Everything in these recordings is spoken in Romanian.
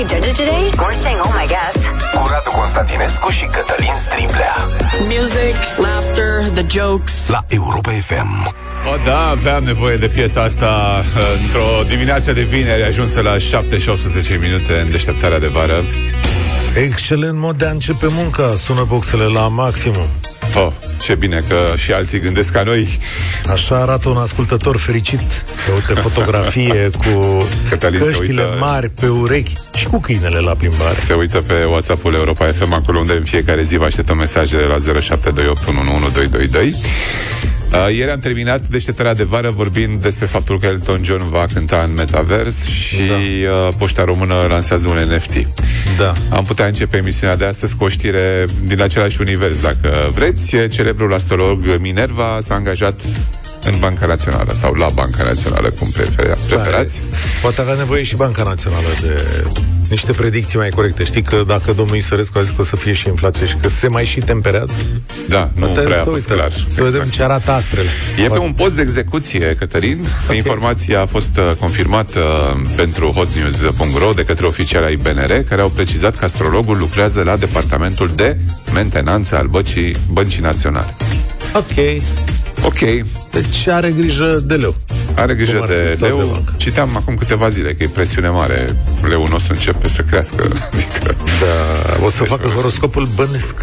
agenda today? We're staying home, I guess. Cu Radu Constantinescu și Cătălin Striblea. Music, laughter, the jokes. La Europa FM. O, da, aveam nevoie de piesa asta într-o dimineață de vineri ajunsă la 7 și 18 minute în deșteptarea de vară. Excelent mod de a începe munca. Sună boxele la maximum. Oh, ce bine că și alții gândesc ca noi. Așa arată un ascultător fericit. Uite fotografie cu Cătălin căștile mari pe urechi și cu câinele la plimbare. Se uită pe WhatsApp-ul Europa FM, acolo unde în fiecare zi vă așteptăm mesajele la 0728111222. Ieri am terminat deșteptarea de vară vorbind despre faptul că Elton John va cânta în Metaverse și Poșta Română lansează un NFT. Da. Am putea începe emisiunea de astăzi cu o știre din același univers, dacă vreți. Celebrul astrolog Minerva s-a angajat în Banca Națională sau la Banca Națională, cum preferați. Poate avea nevoie și Banca Națională de niște predicții mai corecte. Știi că dacă domnul Isărescu a zis că o să fie și inflație și că se mai și temperează? Da, nu prea a fost clar. Să vedem ce arată astrele. E pe un post de execuție, Cătălin. Okay. Informația a fost confirmată pentru hotnews.ro de către oficiali ai BNR, care au precizat că astrologul lucrează la departamentul de mentenanță al Băncii Naționale. Ok. Deci are grijă de leu. Are grijă de leu. Citeam acum câteva zile că e presiune mare. Leul nostru începe să crească. Adică... Da, o să facă horoscopul bănesc.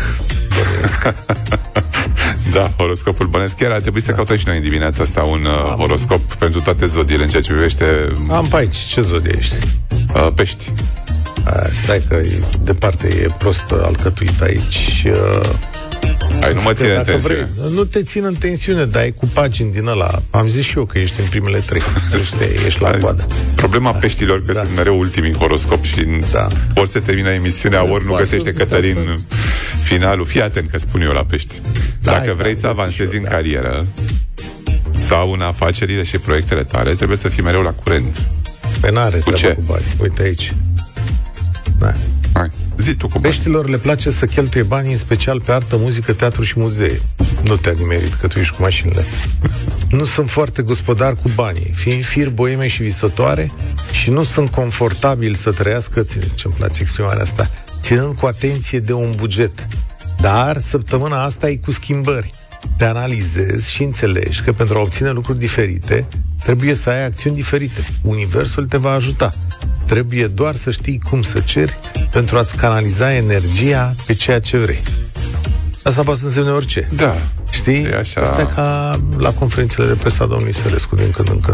Da, horoscopul bănesc. Chiar ar trebui să cautăm și noi în dimineața asta un horoscop pentru toate zodiile în ceea ce privește... Am pe aici. Ce zodie ești? Pești. Stai că departe e prost alcătuit aici. Ai, nu mă ține în tensiune. Nu te țin în tensiune, dar ai cu pagini din ăla. Am zis și eu că ești în primele 3. Ești la coadă. Problema peștilor că sunt mereu ultimii în horoscop și ori se termină emisiunea, ori nu găsește Cătălin finalul. Fii atent că spun eu la pești. Dacă vrei să avansezi în carieră sau în afacerile și proiectele tale, trebuie să fii mereu la curent. Pe n-are treaba cu bani. Uite aici. Da. Hai, zi tu cu bani. Peștilor le place să cheltuie banii în special pe artă, muzică, teatru și muzee. Nu te-a nimerit că tu ești cu mașinile. Nu sunt foarte gospodari cu banii, fiind fir boeme și visătoare, și nu sunt confortabili să trăiască, ce-mi place exprimarea asta, ținând cu atenție de un buget. Dar săptămâna asta e cu schimbări. Te analizezi și înțelegi că pentru a obține lucruri diferite trebuie să ai acțiuni diferite. Universul te va ajuta. Trebuie doar să știi cum să ceri pentru a-ți canaliza energia pe ceea ce vrei. Asta poate să însemne orice. Da. Știi? Asta e ca la conferințele de presă a domnului Isărescu din când în când.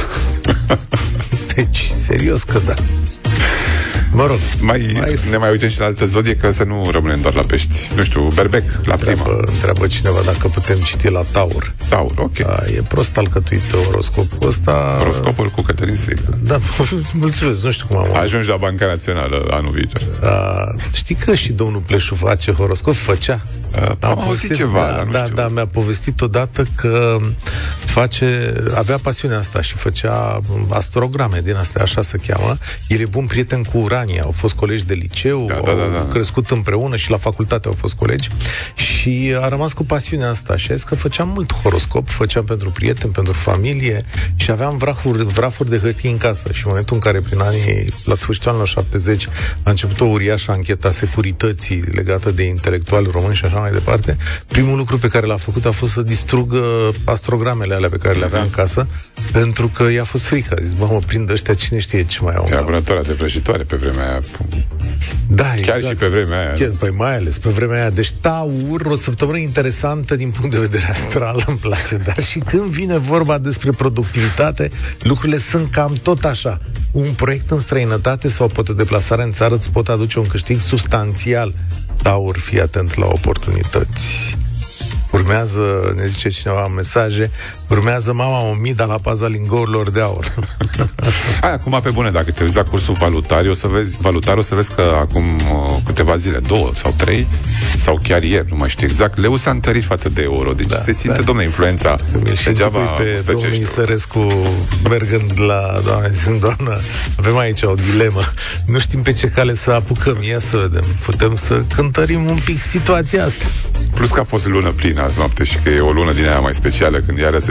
Deci, serios că da. Mă rog, ne mai uităm și la altă zodie, că să nu rămânem doar la pești. Nu știu, berbec, la prima. Întreabă cineva dacă putem citi la Taur. Taur, ok. E prost alcătuit horoscopul ăsta. Horoscopul cu Cătălin Striblea. Da, mulțumesc, nu știu cum am ajungi la Banca Națională anul viitor. Știi că și domnul Pleșu face horoscop? Făcea. Am auzit ceva, dar nu știu. Da, mi-a povestit odată că avea pasiunea asta și făcea astrograme din astea, așa se cheamă. El e bun prieten cu Urania, au fost colegi de liceu, au crescut împreună și la facultate au fost colegi și a rămas cu pasiunea asta și a zis că făceam mult horoscop, făceam pentru prieteni, pentru familie și aveam vrafuri de hârtie în casă și în momentul în care la sfârșitul anilor 70 a început o uriașă anchetă a securității legată de intelectuali români și așa mai departe, primul lucru pe care l-a făcut a fost să distrugă astrogramele alea pe care le avea în casă, pentru că i-a fost frică. A zis, mă prind ăștia, cine știe ce mai au. Era vânătoarea de vrăjitoare pe vremea aia. Da, chiar exact. Și pe vremea aia. Păi mai ales pe vremea aia. Deci Taur, o săptămână interesantă din punct de vedere astral, îmi place, dar și când vine vorba despre productivitate, lucrurile sunt cam tot așa. Un proiect în străinătate sau poate o deplasare în țară îți pot aduce un câștig substanțial. Taur, fii atent la oportunități. Urmează, ne zice cineva în mesaje, urmează mama Omida la paza lingourilor de aur. Acum pe bune, dacă te uiți la cursul valutar, o să vezi că acum câteva zile, 2 sau 3, sau chiar ieri, nu mai știu exact, leu s-a întărit față de euro. Deci se simte, domne, influența. Degeaba pe domnul Isărescu mergând la doamnă, avem aici o dilemă. Nu știm pe ce cale să apucăm. Ia să vedem. Putem să cântărim un pic situația asta. Plus că a fost lună plină azi noapte și că e o lună din aia mai specială când iară se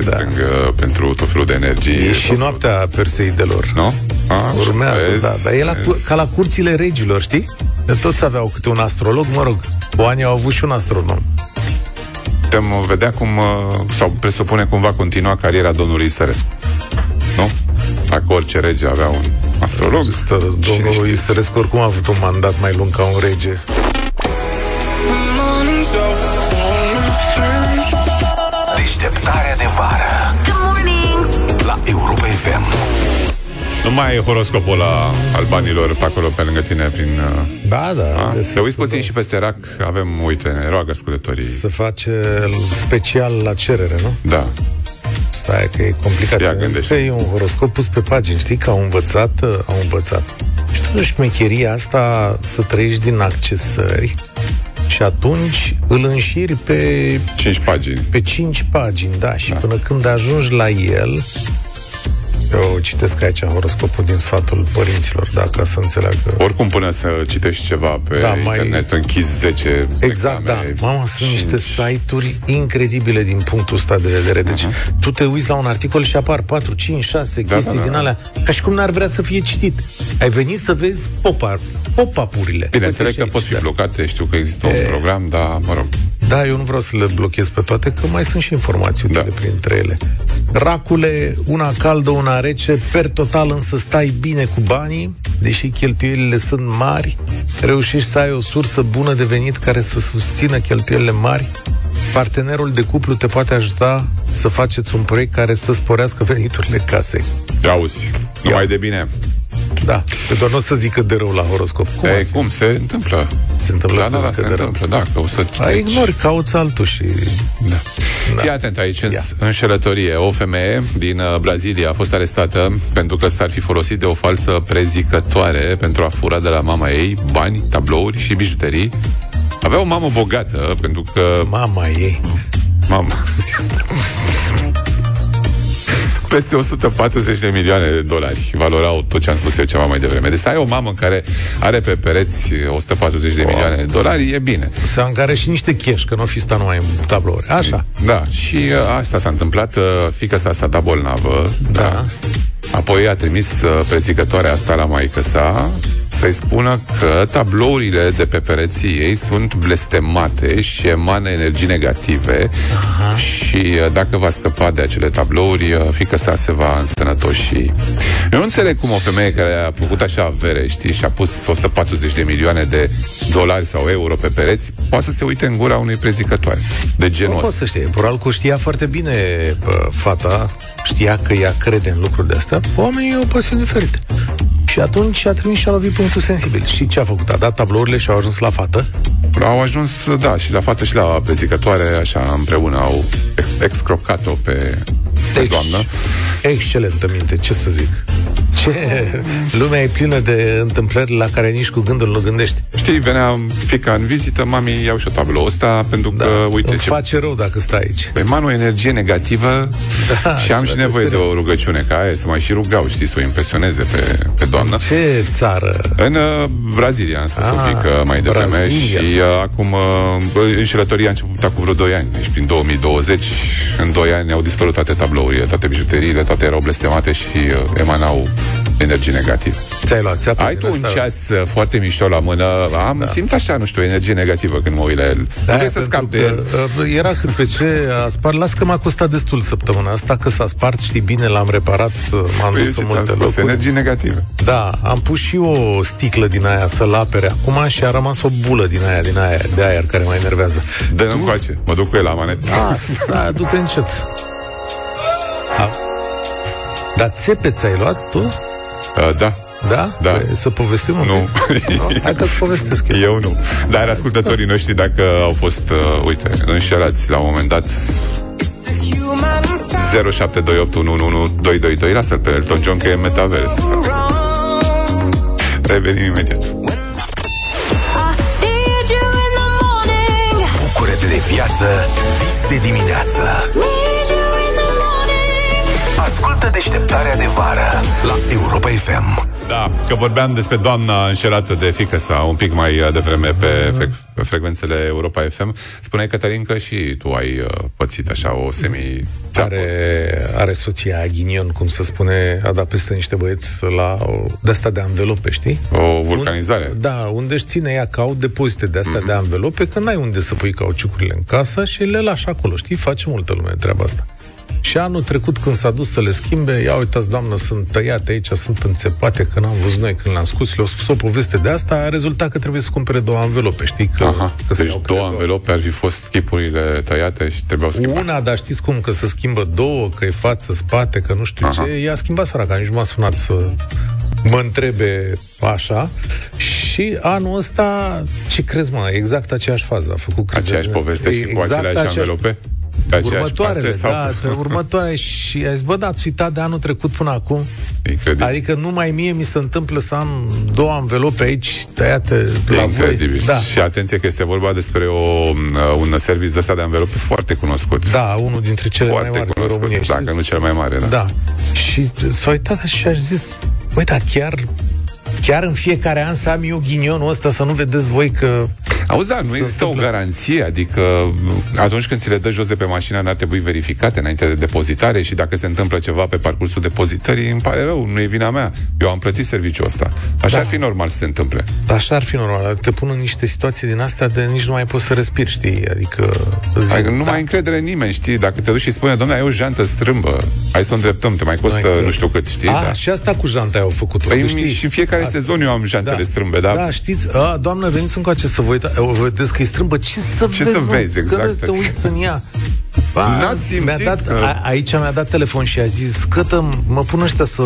strâng pentru tot felul de energie. E și noaptea Perseidelor. Nu? Urmează, dar e ca la curțile regilor, știi? Toți aveau câte un astrolog, mă rog, oanii au avut și un astronom. Putem vedea cum, sau presupune cum va continua cariera domnului Isărescu. Nu? Dacă orice rege avea un astrolog. Domnul Isărescu oricum a avut un mandat mai lung ca un rege. Deșteptarea de vară. Good morning. La Europa FM. Nu mai e horoscopul la albanilor pe acolo, pe lângă tine, prin... Da. Te uiți puțin și peste rac. Avem, uite, ne roagă ascultătorii. Se face special la cerere, nu? Da. Stai că e complicat. Că e un horoscop pus pe pagini, știi? Că au învățat. Și tu șmecheria asta să trăiești din accesări și atunci îl înșiri pe 5 pagini. Pe 5 pagini, da. Și până când ajungi la el, eu citesc aici horoscopul din sfatul părinților, ca să înțeleagă. Oricum, până să citești ceva pe internet, închizi 10 Exact, reclame, da. Mamă, sunt niște site-uri incredibile din punctul ăsta de vedere. Deci, tu te uiți la un articol și apar 4, 5, 6 chestii din alea, ca și cum n-ar vrea să fie citit. Ai venit să vezi pop-up-urile. Bine, înțeleg că pot fi blocate, știu că există un program, dar, mă rog. Da, eu nu vreau să le blochez pe toate, că mai sunt și informații utile printre ele. Racule, una caldă, una rece, per total însă stai bine cu banii, deși cheltuielile sunt mari, reușești să ai o sursă bună de venit care să susțină cheltuielile mari. Partenerul de cuplu te poate ajuta să faceți un proiect care să sporească veniturile casei. Auzi, numai de bine. Da, doar nu o să zică de rău la horoscop. Cum se întâmplă? Se întâmplă se întâmplă, da, că o să ignori, cauți altul și... Da. Fii atent aici, înșelătorie. O femeie din Brazilia a fost arestată pentru că s-ar fi folosit de o falsă prezicătoare pentru a fura de la mama ei bani, tablouri și bijuterii. Avea o mamă bogată, pentru că... Mama ei. Peste 140 de milioane de dolari valorau tot ce am spus eu ceva mai devreme. Deci ai o mamă care are pe pereți 140 de milioane de dolari, e bine. Se are și niște cash, că nu o fi stat numai în tablouri. Așa. Da, și asta s-a întâmplat. Fiica s-a dat bolnavă. Da. Apoi a trimis prezicătoarea asta la maică sa să-i spună că tablourile de pe pereții ei sunt blestemate și emană energii negative. Aha. Și dacă va scăpa de acele tablouri, fiica sa se va însănătoși. Eu nu înțeleg cum o femeie care a făcut așa avere, știi, și a pus 140 de milioane de dolari sau euro pe pereți, poate să se uite în gura unei prezicătoare de genul ăsta. Nu pot să știe. Probabil știa foarte bine fata, știa că ea crede în lucruri de astea. Oamenii au pasiuni diferite. Și atunci a trimis și a lovit punctul sensibil. Și ce a făcut? A dat tablourile și au ajuns la fată? Au ajuns, da, și la fată și la prezicătoare, așa, împreună au excrocat-o pe doamnă. Excelentă minte, ce să zic. Lumea e plină de întâmplări la care nici cu gândul nu gândești. Știi, venea fiica în vizită, mami, iau și o tablou ăsta, pentru că, uite ce... face rău dacă stai aici. Păi, o energie negativă și am și nevoie de o rugăciune ca aia, să mai și rugau, știi, să o impresioneze pe doamnă. Ce țară? În Brazilia, am spus un pic mai devreme. Și acum înșelătoria a început acum vreo 2 ani. Deci prin 2020, în 2 ani au dispărut toate tablourile, toate bijuteriile, toate erau blestemate și emanau energii negative. Ți-ai luat țeapă? Ai tu un ceas foarte mișto la mână. Simt așa, nu știu, o energie negativă când mă uit la el. Nu vrei să scap de el. Era cât pe ce a spart. Las că m-a costat destul săptămâna asta, că s-a spart, știi bine, l-am reparat, m-am dus în multe locuri. Energii negative. Da, am pus și o sticlă din aia să-l apere acum și a rămas o bulă din aia de aer care mă enervează. Dă-mi încoace, mă duc cu el la manetă. Du-te încet. Dar țepe ți-ai luat tu? Da. Da? Da. Să povestim un pic? Nu. Hai că-ți povestesc eu. Nu. Dar ascultătorii noștri, dacă au fost, înșelați la un moment dat, 0728111222, lasă-l pe Elton John, că e metavers. Revenim imediat. Bucură-te de viață, vis de dimineață. Ascultă Deșteptarea de Vară la Europa FM. Da, că vorbeam despre doamna înșelată de fiică sa un pic mai devreme pe frecvențele Europa FM. Spuneai, Cătălin, că și tu ai pățit așa o Are soția ghinion, cum se spune, a dat peste niște băieți la de-asta de anvelope, știi? O vulcanizare. Unde își ține ea, că au depozite de-astea de anvelope, că n-ai unde să pui cauciucurile în casă și le lași acolo, știi? Face multă lume treaba asta. Și anul trecut, când s-a dus să le schimbe, ia uitați, doamnă, sunt tăiate aici, sunt înțepate, că n-am văzut noi când le-am scos, le-au spus o poveste de asta, a rezultat că trebuie să cumpere 2 anvelope, știi? Că deci 2 anvelope ar fi fost chipurile tăiate și trebuiau schimbate. Una, dar știți cum, că se schimbă 2, că e față, spate, că nu știu ce, i-a schimbat săraca, nici m-a sunat să mă întrebe așa. Și anul ăsta, ce crezi, mă, exact aceeași fază a făcut. Aceeași poveste și cu aceleași anvelope? Următoarele, pe următoare. Și a zis, bă, da, ați uitat de anul trecut până acum? Incredibil. Adică numai mie mi se întâmplă să am 2 anvelope aici tăiate la incredibil. Voi. Da. Și atenție că este vorba despre un serviciu ăsta de anvelope foarte cunoscut. Da, unul dintre cele foarte mai mari cunoscut, în România. Dacă nu cel mai mare, da. Da. Și s-a uitat și a zis, băi, da, chiar în fiecare an să am eu ghinionul ăsta, să nu vedeți voi că... Auzi, da, nu există o garanție, adică atunci când ți le dă jos de pe mașină n-ar trebui verificate înainte de depozitare și dacă se întâmplă ceva pe parcursul depozitării, îmi pare rău, nu e vina mea. Eu am plătit serviciul ăsta. Așa ar fi normal să se întâmple. Așa ar fi normal. Te pun în niște situații din astea de nici nu mai poți să respiri, știi? Adică nu mai încredere în nimeni, știi? Dacă te duci și spune, dom'le, ai o jantă strâmbă, hai să o îndreptăm, te mai costă nu știu cât, știi? Și asta cu janta au făcut-o. Păi și în fiecare sezon eu am jantele strâmbe, da? Da, știți, doamnă, veniți încoace să vă uitați. Vedeți că e strâmbă? Ce să vezi, exact. Când te uiți în ea? N-ați simțit aici mi-a dat telefon și a zis, Cătă, mă pun ăștia să...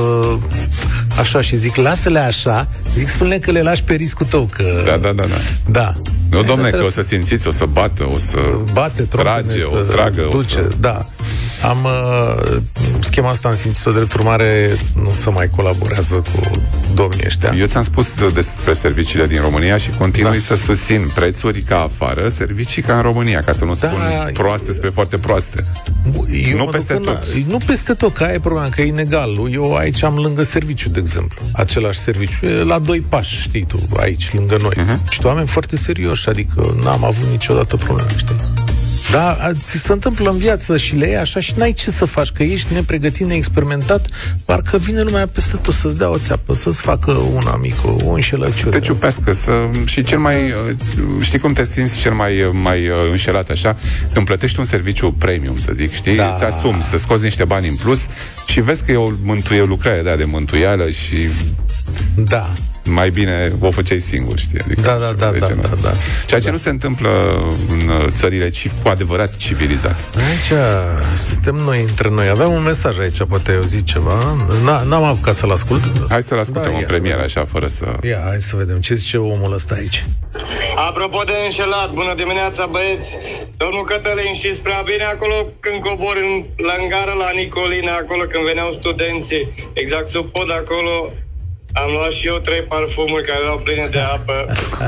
Așa, și zic, lasă-le așa. Zic, spune că le lași pe riscul tău, că... Da. Nu, dom'le, că o să simțiți, o să bată, o să trage, o tragă, duce, o să... Da. Am schema asta, am simțit-o, drept urmare, nu se mai colaborează cu domnii ăștia. Eu ți-am spus despre serviciile din România și continui să susțin prețuri ca afară, servicii ca în România, ca să nu spun proaste spre foarte proaste. Nu peste tot. Nu peste tot, că aia e problema, că e inegal. Eu aici am lângă serviciu, de exemplu. Același serviciu. La 2 pași, știi tu, aici, lângă noi. Și tu oameni foarte serioși, adică n-am avut niciodată probleme, știi? Da, ți se întâmplă în viață și le iei așa și n-ai ce să faci, că ești nepregătit, neexperimentat, parcă vine lumea peste tot să-ți dea o țeapă, să-ți facă una mică, o înșelăciune. Să te ciupească, și cel mai... Știi cum te simți cel mai înșelat așa? Când plătești un serviciu premium, să zic, știi? Da. Îți asumi să scoți niște bani în plus și vezi că e o lucrare de mântuială și... Da. Mai bine o făceai singur, știi? Adică da. Ceea ce nu se întâmplă în țările cu adevărat civilizate. Aici suntem noi între noi. Aveam un mesaj aici, poate eu zic ceva. N-am apucat să-l ascult. Hai să-l ascultăm în premieră, așa, fără să... Hai să vedem ce zice omul ăsta aici. Apropo de înșelat, bună dimineața, băieți. Domnul Cătălin, și spre bine acolo când cobor la gară la Nicolina, acolo când veneau studenții, exact sub pod acolo, am luat și eu 3 parfumuri care erau pline de apă.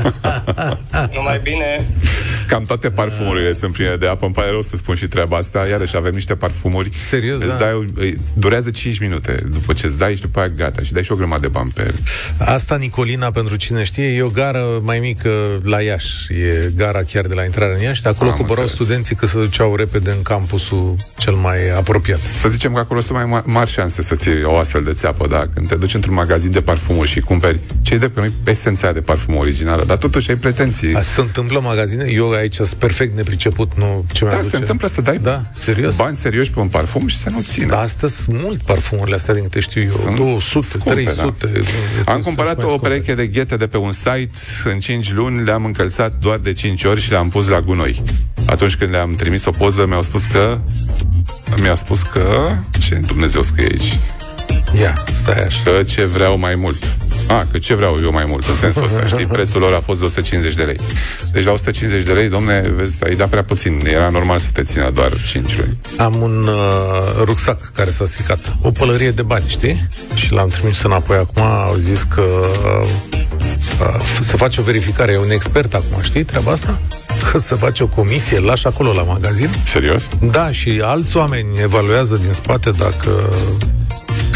Numai bine. Cam toate parfumurile sunt pline de apă. Îmi pare rău să spun și treaba asta. Iarăși avem niște parfumuri. Serios, durează 5 minute. După ce îți dai și după aia gata. Și dai și o grămadă de bani pe el. Asta, Nicolina, pentru cine știe, e o gară mai mică la Iași. E gara chiar de la intrarea în Iași. De acolo coborau studenții că se duceau repede în campusul cel mai apropiat. Să zicem că acolo sunt mai mari șanse să ții o astfel de țeapă, da? Când te duci într-un magazin de parfumuri și cumperi, ce-i drept că nu e esența de parfum originală, dar totuși ai pretenții. Se întâmplă magazine? Eu aici sunt perfect nepriceput, nu ce mai aduce. Se întâmplă să dai bani serioși pe un parfum și să nu țină. Astăzi sunt mult parfumurile astea, din câte știu eu. 200, scumpe, 300. Da. Am cumpărat o pereche de ghete de pe un site, în 5 luni le-am încălțat doar de 5 ori și le-am pus la gunoi. Atunci când le-am trimis o poză, mi-a spus că ce Dumnezeu scrie aici? Ia, stai așa. Că ce vreau mai mult. Că ce vreau eu mai mult, în sensul ăsta, știi? Prețul lor a fost de 150 de lei. Deci la 150 de lei, domne, vezi, ai dat prea puțin. Era normal să te țină doar 5 luni. Am un rucsac care s-a stricat. O pălărie de bani, știi? Și l-am trimis înapoi acum. Au zis că se face o verificare. E un expert acum, știi treaba asta? Că se face o comisie, îl lași acolo la magazin. Serios? Da, și alți oameni evaluează din spate dacă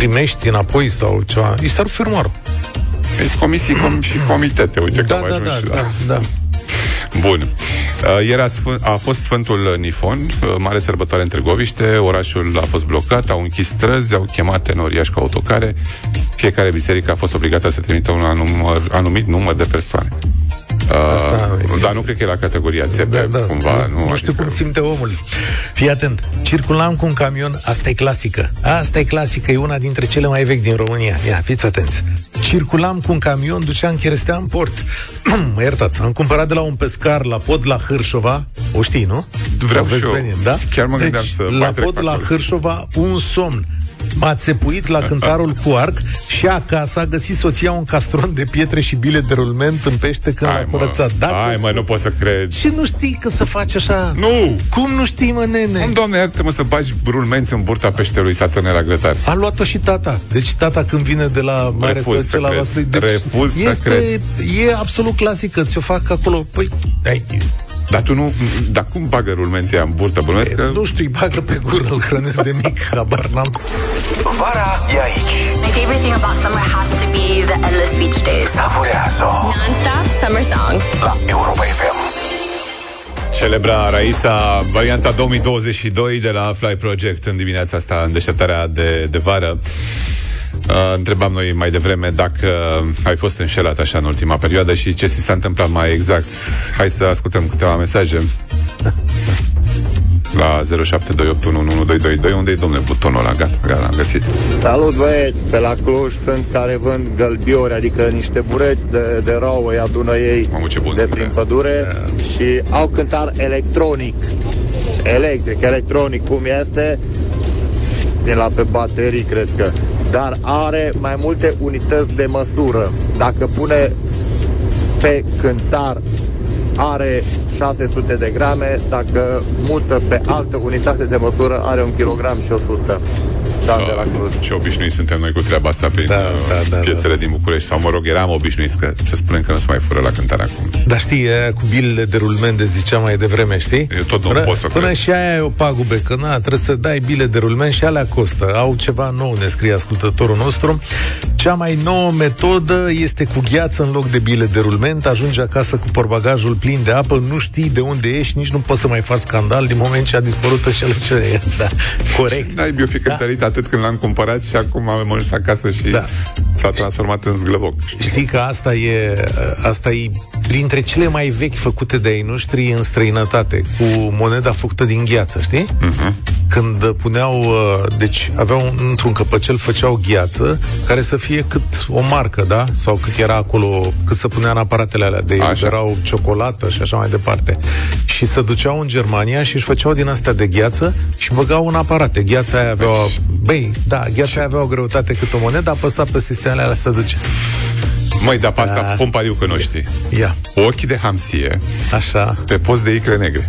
primești înapoi sau ceva, îi s-ar fermoară. Comisii și comitete, uite că am ajuns. Da. Bun. Ieri a fost Sfântul Nifon, mare sărbătoare în Târgoviște, orașul a fost blocat, au închis străzi, au chemat tenoriași cu autocare, fiecare biserică a fost obligată să trimită un anumit număr de persoane. Dar nu cred că e la categoria CB, cumva. Nu știu cum simte omul. Fii atent, circulam cu un camion, asta e clasică, e una dintre cele mai vechi din România. Ia, fiți atenți. Circulam cu un camion, duceam cherestea în port. Mă iertați, am cumpărat de la un pescar la pod la Hârșova, o știi, nu? Vreau și eu. Da? Chiar mă gândeam să la pod la Hârșova, un somn. M-a țepuit la cântarul cu arc și acasă a găsit soția un castron de pietre și bile de rulment în pește când l-a curățat. Nu pot să cred. Și nu știi că să faci așa? Nu! Cum nu știi, mă, nene? Cum, Doamne, iartă-mă, să bagi rulmenți în burta peștelui Satârne la grătar? A luat-o și tata. Deci tata când vine de la Mare Săce la voastră... Refuz să cred. E absolut clasică. Ți-o fac acolo. Păi, Dar tu nu... Dar cum bagă rulmenții în burtă? Nu știu, îi bagă pe gură, îl hrănesc de mic, habar n-am. Vara e aici. My favorite thing about summer has to be the endless beach days. Savurează-o Non-stop summer songs. la Europa FM. Celebra Raisa varianta 2022 de la Fly Project în dimineața asta, în deșteptarea de vară. Întrebam noi mai devreme dacă ai fost înșelat așa în ultima perioadă și ce ți s-a întâmplat mai exact. Hai să ascultăm câteva mesaje la 0728111222. Unde e, domnule, butonul ăla? Gata, l-am găsit. Salut, băieți! Pe la Cluj sunt care vând gălbiori, adică niște bureți de rouă, îi adună ei de prin pădure și au cântar electronic, cum este, din la pe baterii, cred că, dar are mai multe unități de măsură. Dacă pune pe cântar, are 600 de grame, dacă mută pe altă unitate de măsură, are 1 kg și 100. De la Cluj. Ce obișnuiți suntem noi cu treaba asta prin piețele din București. Sau, mă rog, eram obișnuiți că să spunem că nu se mai fură la cântare acum. Dar știi, cu bilele de rulment de ziceam mai devreme, știi? Eu tot nu pot să cred. Până și aia e o pagube, că trebuie să dai bile de rulment și alea costă. Au ceva nou, ne scrie ascultătorul nostru. Cea mai nouă metodă este cu gheață în loc de bile de rulment. Ajungi acasă cu portbagajul plin de apă, nu știi de unde ești, nici nu poți să mai faci scandal din moment ce a dispărut înșelăciunea. Da, corect. Da, eu fi cântărit atât când l-am cumpărat și acum am ajuns acasă și s-a transformat în zglăboc. Știi că asta e printre cele mai vechi făcute de ai noștri în străinătate, cu moneda făcută din gheață, știi? Când puneau, deci aveau într-un căpăcel, făceau gheață care să fie cât o marcă, da? Sau cât era acolo, cât să punea în aparatele alea de erau ciocolată și așa mai departe. Și se duceau în Germania și își făceau din astea de gheață și băgau în aparate. Gheața aia avea gheața aia avea o greutate cât o monedă, apăsa pe sistemele alea să duce. Măi, dar pe asta pun pariu că nu știi. Ia. Ochi de hamsie. Așa. Pe post de icre negre.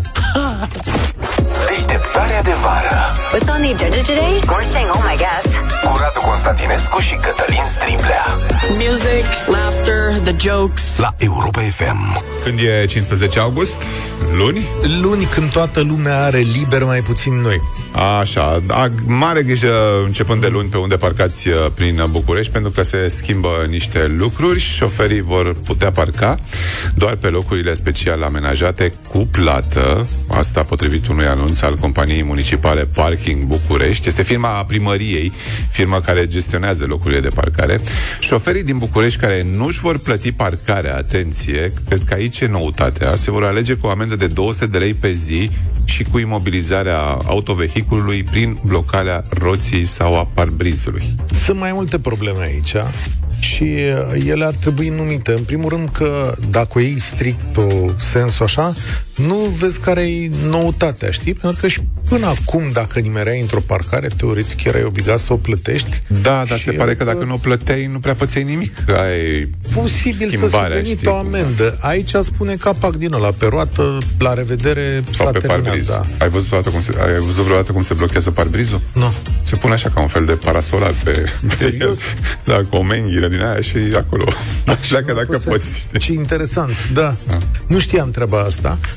Deșteptarea de vară. What's on the agenda today? We're staying home, I guess. Cu Radu Constantinescu și Cătălin Striblea. Music, laughter, the jokes. La Europa FM. Când e 15 august? Luni? Luni, când toată lumea are liber, mai puțin noi. Așa, mare grijă începând de luni pe unde parcați prin București, pentru că se schimbă niște lucruri. Șoferii vor putea parca doar pe locurile special amenajate cu plată. Asta potrivit unui anunț al companiei municipale Parking București. Este firma primăriei, firma care gestionează locurile de parcare. Șoferii din București care nu își vor plăti parcarea, atenție, cred că aici e noutatea, se vor alege cu o amendă de 200 de lei pe zi și cu imobilizarea autovehiculului prin blocarea roții sau a parbrizului. Sunt mai multe probleme aici și ele ar trebui numite. În primul rând că dacă o iei strict sensul așa, nu vezi care e noutatea, știi? Pentru că și până acum, dacă nimereai într-o parcare, teoretic erai obligat să o plătești. Da, dar se pare că dacă nu o plăteai, nu prea pățeai nimic. Posibil să-ți venit o amendă. Aici spune capac din ăla, pe roată, la revedere, sau s-a pe terminat. parbriz. Da. Ai văzut vreodată cum se blochează parbrizul? Nu. Se pune așa ca un fel de parasolar pe Serios? Da, cu o menghiră din aia și acolo pleacă dacă poți. Ce interesant, da. Nu știam treaba asta.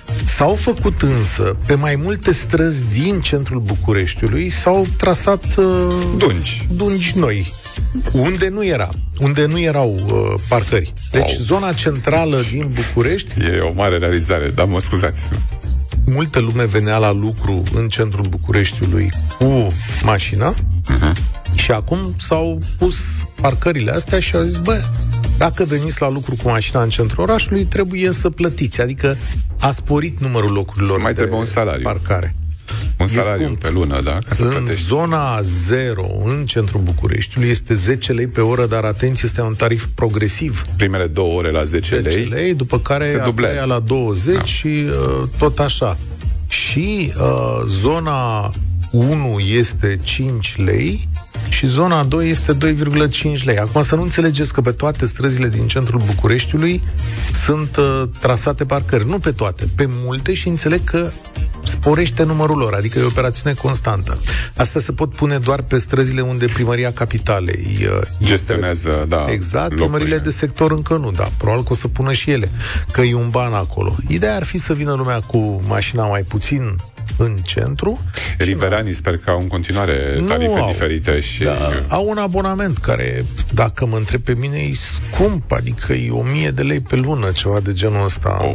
S-au făcut însă pe mai multe străzi din centrul Bucureștiului, s-au trasat dungi noi, unde nu erau parcări. Deci zona centrală din București... E o mare realizare, dar mă scuzați. Multă lume venea la lucru în centrul Bucureștiului cu mașina, și acum s-au pus parcările astea și au zis, dacă veniți la lucru cu mașina în centrul orașului, trebuie să plătiți. Adică a sporit numărul locurilor mai trebuie un salariu. Parcare. Un salariu pe lună, da? Ca să în plătești. Zona 0, în centrul Bucureștiului, este 10 lei pe oră, dar atenție, este un tarif progresiv. Primele 2 ore la 10 lei, după care se dublează la 20 și tot așa. Și zona 1 este 5 lei și zona 2 este 2,5 lei. Acum să nu înțelegeți că pe toate străzile din centrul Bucureștiului sunt trasate parcări. Nu pe toate, pe multe, și înțeleg că sporește numărul lor, adică e o operațiune constantă. Asta se pot pune doar pe străzile unde Primăria Capitalei gestionează, exact, primările de sector încă nu, dar probabil că o să pună și ele, că e un ban acolo. Ideea ar fi să vină lumea cu mașina mai puțin în centru. Riveranii sper că au în continuare tarife diferite și... au un abonament care, dacă mă întreb pe mine, e scump, adică e 1000 de lei pe lună, ceva de genul ăsta.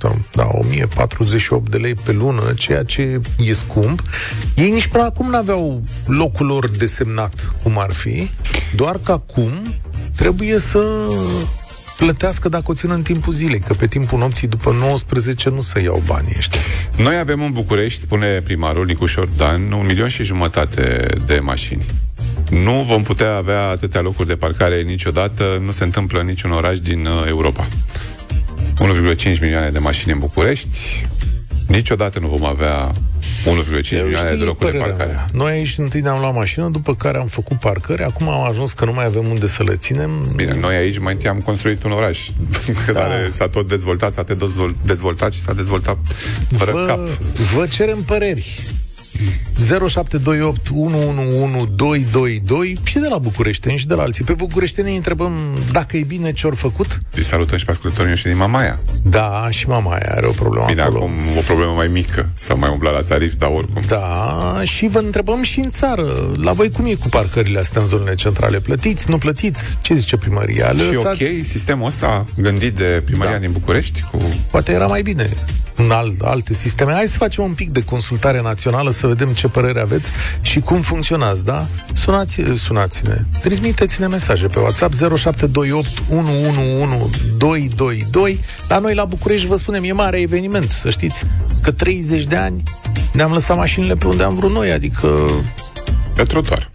1048 de lei pe lună, ceea ce e scump. Ei nici până acum n-aveau locul lor desemnat cum ar fi, doar că acum trebuie să plătească dacă o țin în timpul zilei, că pe timpul nopții după 19 nu se iau banii ăștia. Noi avem în București, spune primarul Nicușor Dan, 1.500.000 de mașini. Nu vom putea avea atâtea locuri de parcare niciodată, nu se întâmplă în niciun oraș din Europa. 1,5 milioane de mașini în București, niciodată nu vom avea 1,5 milioane de locuri de parcare. Noi aici întâi ne-am luat mașină, după care am făcut parcări, acum am ajuns că nu mai avem unde să le ținem. Bine, noi aici mai întâi am construit un oraș care s-a tot dezvoltat și s-a dezvoltat fără cap. Vă cerem păreri. 0728 111 222 și de la bucureșteni și de la alții. Pe bucureșteni întrebăm dacă e bine ce-or făcut. Îi salutăm și pe ascultătorii noștri din Mamaia. Da, și Mamaia are o problemă bine, acolo. Acum o problemă mai mică. S-a mai umblat la tarif, dar oricum. Da, și vă întrebăm și în țară. La voi cum e cu parcările astea în zonele centrale? Plătiți? Nu plătiți? Ce zice primăria? Și ok, sistemul ăsta gândit de primăria din București? Poate era mai bine în alte sisteme. Hai să facem un pic de consultare națională, să vedem ce părere aveți și cum funcționați, da? Sunați-ne. Trimiteți-ne mesaje pe WhatsApp 0728 111 222. La noi la București, vă spunem, e mare eveniment, să știți că 30 de ani ne-am lăsat mașinile pe unde am vrut noi, adică pe trotuar.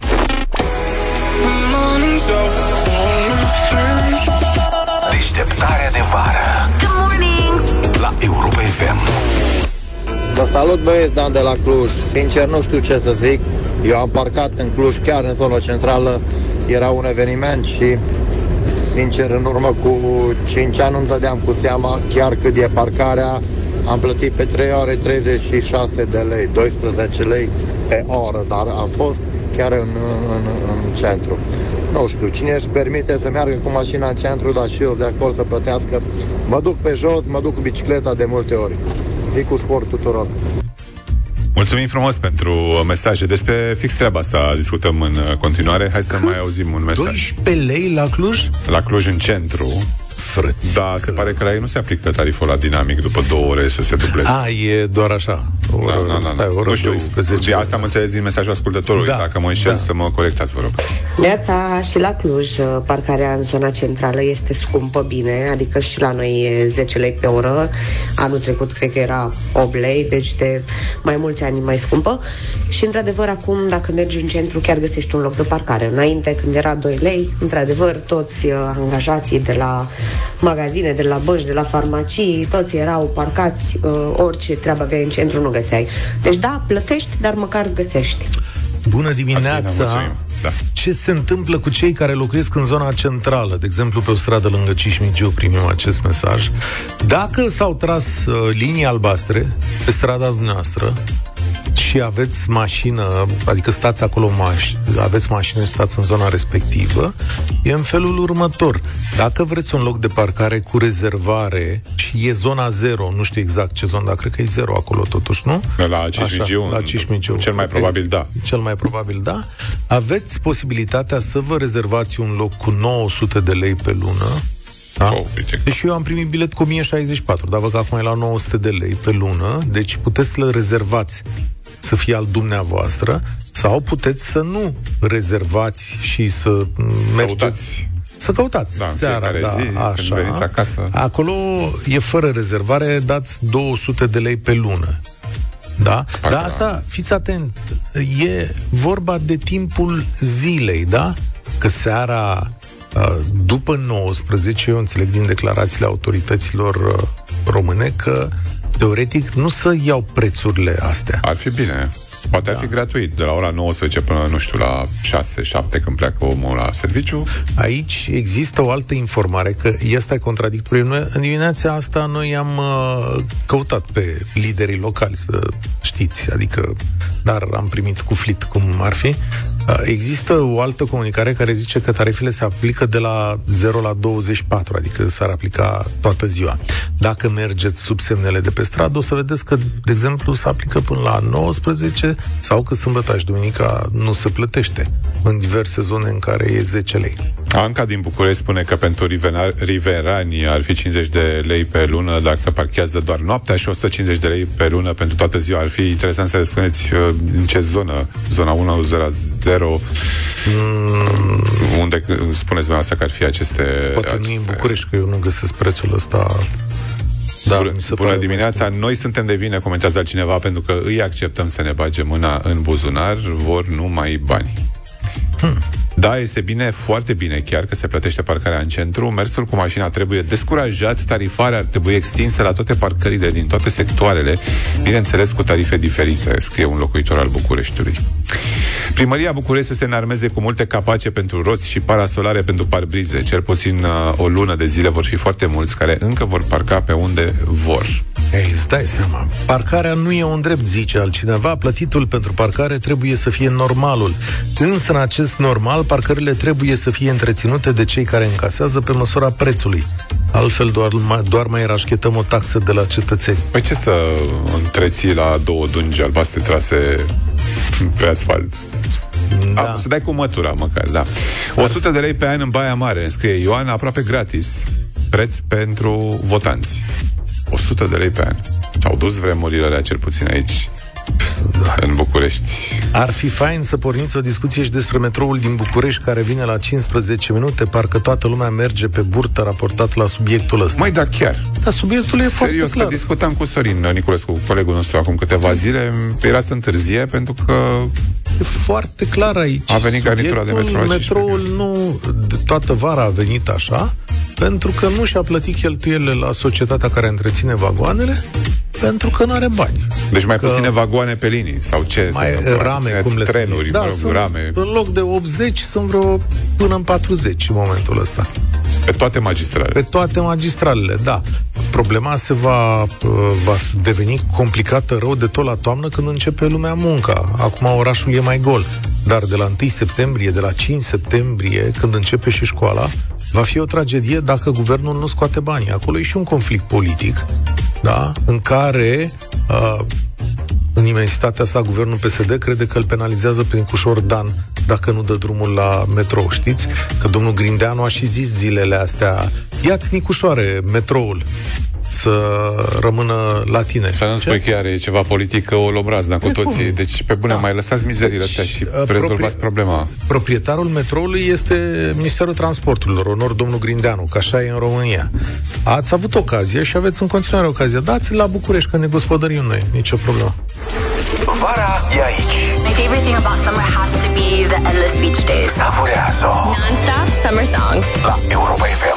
Deșteptarea de vară la Europa FM. Vă salut, băieți, Dan de la Cluj. Sincer, nu știu ce să zic. Eu am parcat în Cluj, chiar în zona centrală. Era un eveniment și, sincer, în urmă cu 5 ani nu-mi dădeam cu seama chiar cât e parcarea. Am plătit pe 3 ore 36 de lei, 12 lei pe oră, dar am fost chiar în centru. Nu știu, cine își permite să meargă cu mașina în centru, dar și eu de acord să plătească. Mă duc pe jos, mă duc cu bicicleta de multe ori. Zi cu sport tuturor. Mulțumim frumos pentru mesaje. Despre fix treaba asta discutăm în continuare. Hai să mai auzim un mesaj. 12 lei la Cluj? La Cluj în centru. Frăți. Da, se pare că la ei nu se aplică tariful ăla dinamic după 2 ore să se dubleze. E doar așa. Nu știu, asta am înțeles din mesajul ascultătorului. Dacă mă înșel, să mă corectați, vă rog. Neața, și la Cluj parcarea în zona centrală este scumpă, bine, adică și la noi e 10 lei pe oră. Anul trecut cred că era 8 lei, deci de mai mulți ani mai scumpă. Și într-adevăr acum, dacă mergi în centru, chiar găsești un loc de parcare. Înainte, când era 2 lei, într-adevăr, toți angajații de la magazine, de la bănci, de la farmacii, toți erau parcați, orice treabă aveai în centru nu găseai. Deci da, plătești, dar măcar găsești. Bună dimineața! Da. Ce se întâmplă cu cei care locuiesc în zona centrală? De exemplu, pe o stradă lângă Cismigiu primim acest mesaj. Dacă s-au tras linii albastre pe strada dumneavoastră și aveți mașină, adică stați acolo, aveți mașină și stați în zona respectivă, e în felul următor. Dacă vreți un loc de parcare cu rezervare și e zona 0, nu știu exact ce zonă, dar cred că e 0 acolo totuși, nu? La Cismigiu, cel mai probabil da. Cel mai probabil da. Aveți posibilitatea să vă rezervați un loc cu 900 de lei pe lună. Da? Deci eu am primit bilet cu 1064, dar văd că acum e la 900 de lei pe lună, deci puteți să-l rezervați să fie al dumneavoastră, sau puteți să nu rezervați și să mergeți. Să căutați seara, zi, așa. Veniți acasă. Acolo e fără rezervare, dați 200 de lei pe lună. Da? Dar asta, fiți atent, e vorba de timpul zilei, da? Că seara, după 19, eu înțeleg din declarațiile autorităților române că teoretic nu să iau prețurile astea. Ar fi bine. Poate ar fi gratuit, de la ora 19 până, nu știu, la 6-7 când pleacă omul la serviciu. Aici există o altă informare, că este contradictoriu. Noi, în dimineața asta, noi am căutat pe liderii locali, să știți, adică, dar am primit cu flit, cum ar fi. Există o altă comunicare care zice că tarifele se aplică de la 0 la 24, adică s-ar aplica toată ziua. Dacă mergeți sub semnele de pe stradă, o să vedeți că, de exemplu, se aplică până la 19 sau că sâmbătă și duminica nu se plătește în diverse zone în care e 10 lei. Anca din București spune că pentru riverani ar fi 50 de lei pe lună dacă parchează doar noaptea și 150 de lei pe lună pentru toată ziua. Ar fi interesant să le spuneți în ce zonă, zona 1, zona 0, unde spuneți dumneavoastră că ar fi aceste... Poate nu în București, că eu nu găsesc prețul ăsta. Da, bună dimineața, noi suntem de vină, comentează altcineva, pentru că îi acceptăm să ne bage mâna în buzunar, vor numai bani. Da, este bine, foarte bine chiar că se plătește parcarea în centru. Mersul cu mașina trebuie descurajat, tarifarea ar trebui extinsă la toate parcările din toate sectoarele, bineînțeles cu tarife diferite, scrie un locuitor al Bucureștiului. Primăria București să se înarmeze cu multe capace pentru roți și parasolare pentru parbrize. Cel puțin o lună de zile vor fi foarte mulți care încă vor parca pe unde vor. Ei, îți dai seama, parcarea nu e un drept, zice altcineva, plătitul pentru parcare trebuie să fie normalul. Însă în acest normal, parcările trebuie să fie întreținute de cei care încasează pe măsura prețului. Altfel doar mai rașchetăm o taxă de la cetățeni. Păi ce să întreții la 2 dungi albastre trase pe asfalt? Da. Să dai cu mătura măcar, da. 100 de lei pe an în Baia Mare, scrie Ioan, aproape gratis. Preț pentru votanți. 100 de lei pe an. Au dus vremurile alea, cel puțin aici, în București. Ar fi fain să porniți o discuție și despre metroul din București, care vine la 15 minute, parcă toată lumea merge pe burtă raportat la subiectul ăsta. Măi, da, chiar. Da, subiectul e foarte clar. Serios, că discutam cu Sorin Niculescu, colegul nostru, acum câteva zile, era să întârzie, pentru că e foarte clar aici. A venit garnitura de metro. Metroul nu, de toată vara a venit așa, pentru că nu și-a plătit cheltuielile la societatea care întreține vagoanele, pentru că nu are bani. Deci mai puține vagoane pe linii, sau ce? Mai rame, cum le trenuri, da, rame. În loc de 80, sunt vreo până în 40 în momentul ăsta. Pe toate magistralele. Pe toate magistralele, da. Problema se va deveni complicată rău de tot la toamnă, când începe lumea munca. Acum orașul e mai gol. Dar de la 1 septembrie, de la 5 septembrie, când începe și școala, va fi o tragedie dacă guvernul nu scoate banii. Acolo e și un conflict politic, da? În care în imensitatea sa guvernul PSD crede că îl penalizează prin Cușor Dan dacă nu dă drumul la metrou. Știți că domnul Grindeanu a și zis zilele astea: ia-ți, Nicușoare, metroul să rămână la tine. Să nu spui că are ceva politic, că o luăm razna cu toții. Deci, pe bune, mai lăsați mizeriile astea și rezolvați problema. Proprietarul metroului este Ministerul Transporturilor, onor domnul Grindeanu, că așa e în România. Ați avut ocazia și aveți în continuare ocazia. Dați-l la București, că ne gospodărim noi. Nicio problemă. Vara e aici. My favorite thing about summer has to be the endless beach days. Savurează-o Non-stop summer songs. la Europa FM.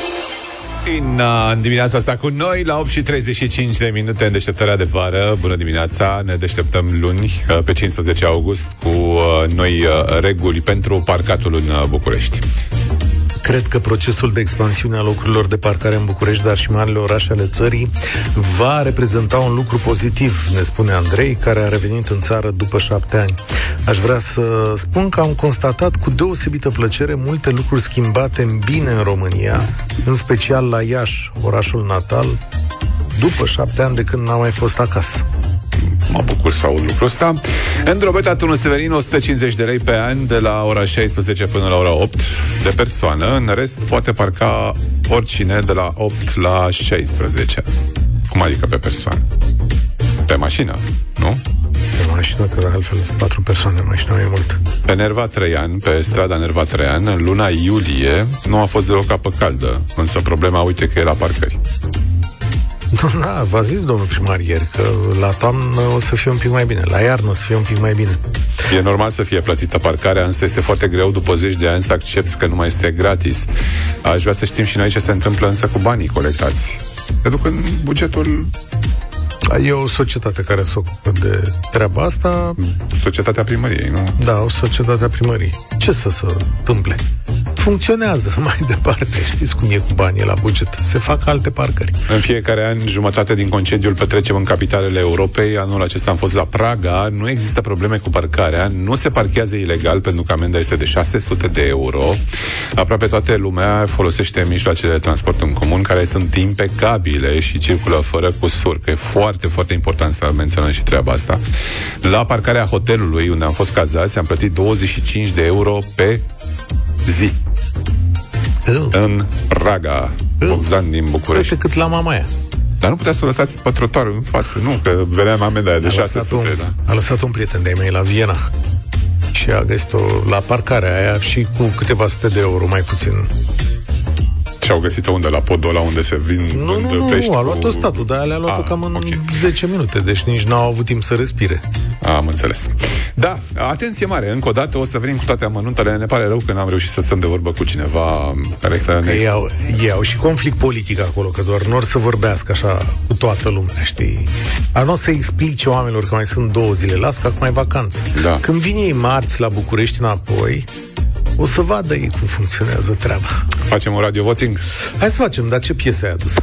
În dimineața asta cu noi, la 8:35 de minute în deșteptarea de vară. Bună dimineața, ne deșteptăm luni, pe 15 august, cu noi reguli pentru parcatul în București. Cred că procesul de expansiune a locurilor de parcare în București, dar și marile orașe ale țării, va reprezenta un lucru pozitiv, ne spune Andrei, care a revenit în țară după 7 ani. Aș vrea să spun că am constatat cu deosebită plăcere multe lucruri schimbate în bine în România, în special la Iași, orașul natal, după 7 ani de când n-am mai fost acasă. Mă bucur să aud lucrul ăsta. În Drobeta, Turnul Severin, 150 de lei pe an, de la ora 16 până la ora 8 de persoană. În rest, poate parca oricine de la 8 la 16. Cum adică pe persoană? Pe mașină, nu? Pe mașină, că altfel sunt 4 persoane, mașina e mult. Pe Nerva Traian, pe strada Nerva Traian, în luna iulie, nu a fost deloc apă caldă. Însă problema, uite că e la parcări. Da, v-a zis domnul primar ieri că la toamnă o să fie un pic mai bine, la iarnă o să fie un pic mai bine. E normal să fie plătită parcarea, însă este foarte greu după 10 de ani să accepti că nu mai este gratis. Aș vrea să știm și noi ce se întâmplă însă cu banii colectați. Se duc în bugetul... E o societate care se ocupă de treaba asta. Societatea primăriei, nu? Da, o societate a primăriei. Ce să se întâmple? Funcționează mai departe. Știți cum e cu banii la buget. Se fac alte parcări. În fiecare an, jumătate din concediu îl petrecem în capitalele Europei. Anul acesta am fost la Praga. Nu există probleme cu parcarea. Nu se parchează ilegal, pentru că amenda este de 600 de euro. Aproape toată lumea folosește mijloacele de transport în comun, care sunt impecabile și circulă fără cusur. Că e foarte, foarte important să menționăm și treaba asta. La parcarea hotelului, unde am fost cazați, am plătit 25 de euro pe zi. În Praga, Bogdan din București. Uite cât la Mamaia. Dar nu putea să o lăsați pe trotuar în față, nu, că veneam amenda aia de 600, da. A lăsat un prieten de-ai mei la Viena și a găsit-o la parcarea aia și cu câteva sute de euro, mai puțin. Și au găsit-o unde? La podul ăla unde se vând pești? Nu, a luat-o statul, dar le-a luat-o cam în 10 minute, deci nici n-au avut timp să respire. Am înțeles. Da, atenție mare, încă o dată o să venim cu toate amănuntele. Ne pare rău că n-am reușit să stăm de vorbă cu cineva care să ne... Ei au și conflict politic acolo, că doar nu or să vorbească așa cu toată lumea, știi? Ar nu să explice oamenilor că mai sunt 2 zile, las că acum e vacanță. Da. Când vin ei marți la București înapoi, o să vadă ei cum funcționează treaba. Facem un radio voting? Hai să facem, dar ce piesă ai adus?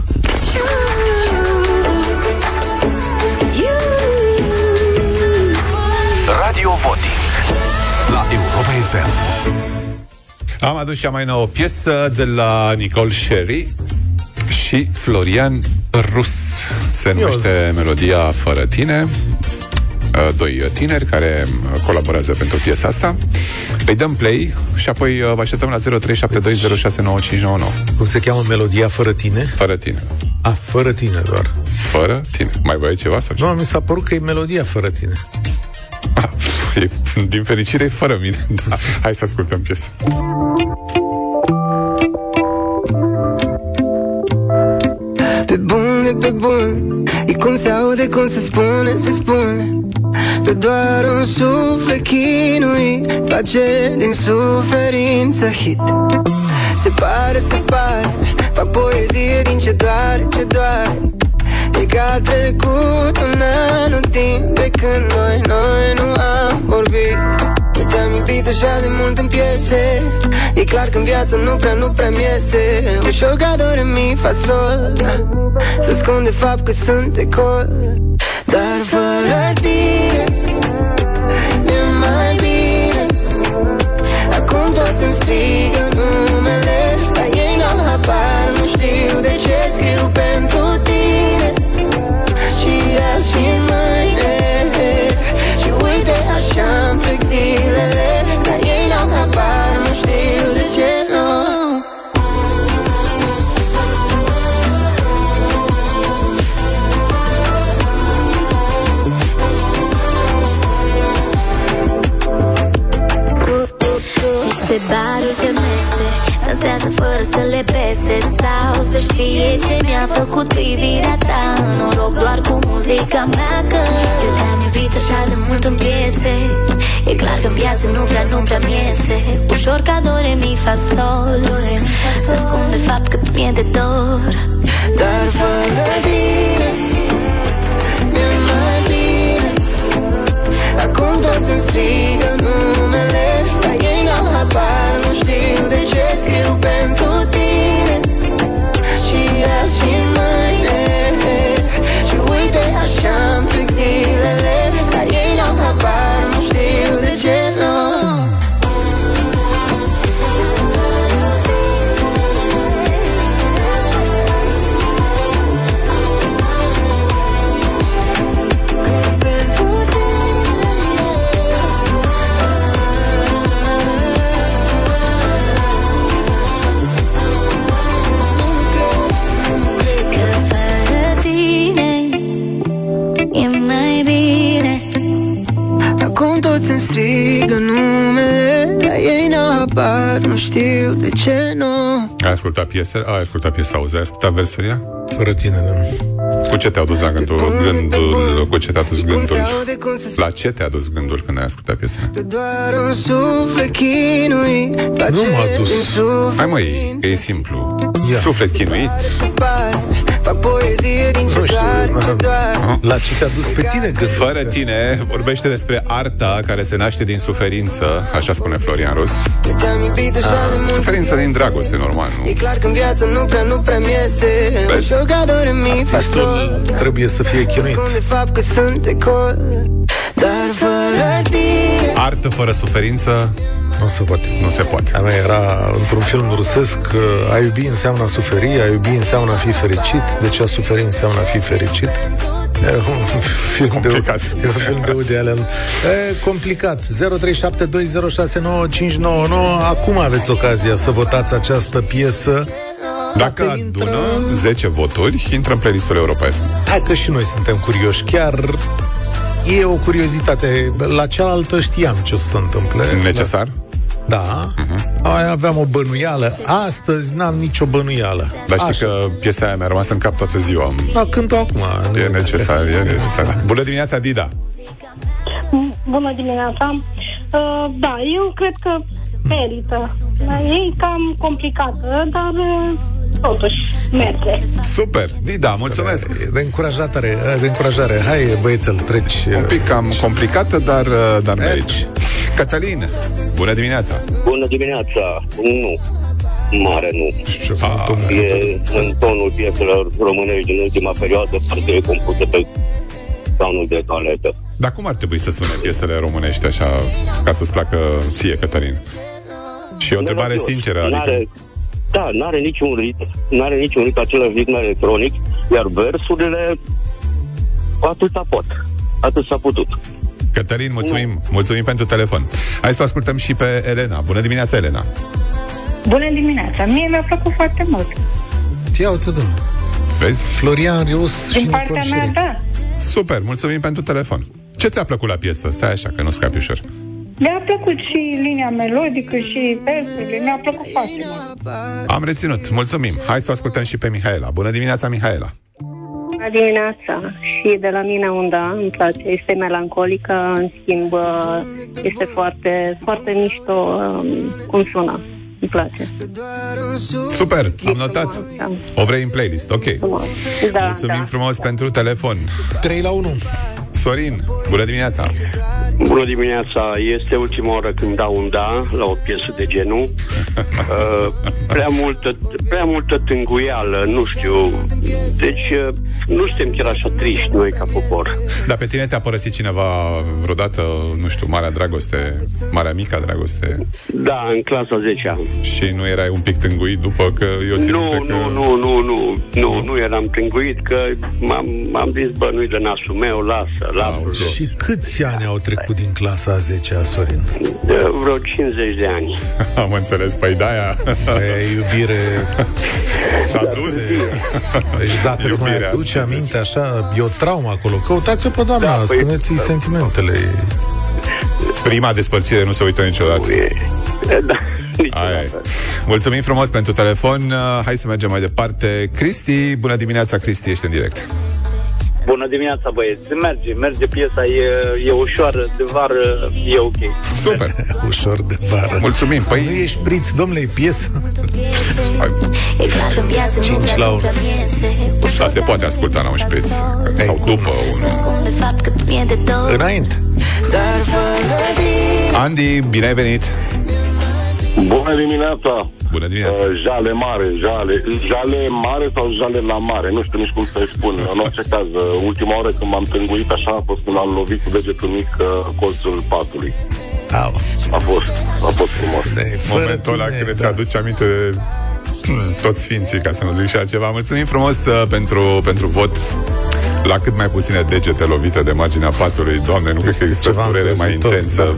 Radio Voting la Europa FM. Am adus cea mai nouă piesă de la Nicole Sherry și Florian Rus. Se numește Melodia Fără Tine. 2 tineri care colaborează pentru piesa asta. Îi dăm play și apoi vă așteptăm la 0372069599. Cum se cheamă Melodia Fără Tine? Fără Tine. Fără Tine doar. Fără Tine. Mai voi ceva sau ce? Nu, mi s-a părut că e Melodia Fără Tine. Din fericire e fără mine. Da. Hai să ascultăm piesa. Pe bune, pe bun, e cum se aude, cum se spune, se spune. Că doar un suflet chinuit face din suferință hit. Se pare, fac poezie din ce doare, ce doare. E că a trecut un an în timp de când noi nu am vorbit. Eu te-am iubit așa de mult în piese. E clar că în viață nu prea-mi iese. Ușor ca do, re, mi, fa, sol. Se ascunde fapt că sunt ecol. Dar fără tine e mai bine. Acum toți îmi strigă numele, dar ei n-au habar, nu știu de ce scriu pentru tine. Și azi și mâine. Și uite așa-mi trec zilele, dar ei n-au habar, nu știu de ce, nu. Pe barul de mese dansează fără să le pese. Sau să știe ce mi-a făcut privirea ta. Noroc doar cu muzica mea, că eu te-am iubit așa de mult în piese. E clar că în viață nu prea-mi iese. Ușor ca do, re, mi, fa, sol. Se ascunde fapt cât mi-e de dor. Dar fără tine e mai bine. Acum toți îmi strigă numele, dar ei n-au habar, nu știu de ce scriu pentru dar nu știu de ce nu. Ai ascultat piesa? Ai ascultat piesa, auzi? Ai ascultat versurile? Fără tine, da. Cu ce te-a dus la gândul? Cu ce te-a dus gândul? La ce te-a dus gândul când ai ascultat piesa? Nu m-a dus. Hai măi, că e simplu. Suflet chinuit. Nu știu, la ce te-a dus pe tine gândul? Fără tine vorbește despre arta care se naște din suferință, așa spune Florian Rus. Suferință din dragoste, normal, nu? E clar că în viață nu prea mi-iese. Artistul trebuie să fie chinuit. Artă fără suferință nu se poate. Nu se poate. A mea era într-un film rusesc, a iubi înseamnă a suferi, a iubi înseamnă a fi fericit, deci a suferi înseamnă a fi fericit. E un film complicat. E un film de Woody Allen. Complicat. 0372069599. Acum aveți ocazia să votați această piesă. Dacă adună 10 voturi, intră în playlistul Europa FM. Hai că și noi suntem curioși. Chiar e o curiozitate. La cealaltă știam ce o să se întâmple. Necesar? Da. Aveam o bănuială. Astăzi n-am nicio bănuială. Dar știi că piesa aia mi-a rămas în cap toată ziua. Da, cânt-o acum. E necesar, e necesar. Bună dimineața, Dida! Bună dimineața! Da, eu cred că merită. E cam complicată, dar totuși merge. Super! Dida, mulțumesc! De încurajare. Hai, băiețel, treci. Un pic cam complicată, dar mergi. Cătălin, bună dimineața! Bună dimineața! Nu. Mare nu. E în tonul pieselor românești din ultima perioadă, parcă e compusă pe scaunul de toaletă. Dar cum ar trebui să sune piesele românești așa, ca să-ți placă ție, Cătălin? Și o întrebare sinceră, adică... Da, n-are niciun ritm, același ritm electronic, iar versurile atât s-a putut. Cătălin, mulțumim pentru telefon. Hai să ascultăm și pe Elena. Bună dimineața, Elena! Bună dimineața! Mie mi-a plăcut foarte mult. Ia uite, domnule. Vezi? Florian Rius din partea mea, da. Super, mulțumim pentru telefon. Ce ți-a plăcut la piesă? Stai așa, că nu scapi ușor. Mi-a plăcut și linia melodică și versurile. Mi-a plăcut foarte mult. Am reținut, mulțumim. Hai să ascultăm și pe Mihaela. Bună dimineața, Mihaela! Bună dimineața! Și de la mine unda îmi place. Este melancolică, în schimb este foarte, foarte mișto cum sună. Îmi place. Super, am notat. O vrei în playlist, ok. Da, mulțumim frumos pentru telefon. 3-1. Sorin, bună dimineața! Bună dimineața! Este ultima oră când dau un da la o piesă de genul. Prea multă tânguială, nu știu. Deci nu suntem chiar așa triști noi ca popor. Dar pe tine te-a părăsit cineva vreodată, nu știu, Marea Mica Dragoste? Da, în clasa 10-a. Și nu erai un pic tânguit după că eu țin Nu eram tânguit, că m-am zis, bă, nu-i de nasul meu, lasă. Și câți ani au trecut din clasa a 10-a, Sorin? Vreo 50 de ani. Am înțeles, păi de-aia iubire s-a dus. Deci dacă îți mai aduce aminte așa, e o traumă acolo. Căutați-o pe doamna, spuneți-i sentimentele. Prima despărțire nu se uită niciodată. Da. Mulțumim frumos pentru telefon. Hai să mergem mai departe. Cristi, bună dimineața, Cristi, ești în direct. Bună dimineața, băieți. Merge piesa, e ușoară, de vară, e ok. Super. Ușor de vară. Mulțumim. Păi nu ești priț, domnule, e piesă. 5-1. Așa se poate asculta la un șpriț. Sau după unul. Înainte. Andy, bine ai venit. Bună dimineața. Bună dimineața. Jale mare sau jale la mare, nu știu nici cum să-i spun. În orice caz, ultima oră când m-am tânguit așa a fost când am lovit cu degetul mic colțul patului. A fost frumos. Momentul ăla când îți aduce aminte de toți sfinții, ca să nu zic și altceva. Mulțumim frumos pentru vot. La cât mai puține degete lovite de marginea patului. Doamne, nu cred că există durere mai intensă.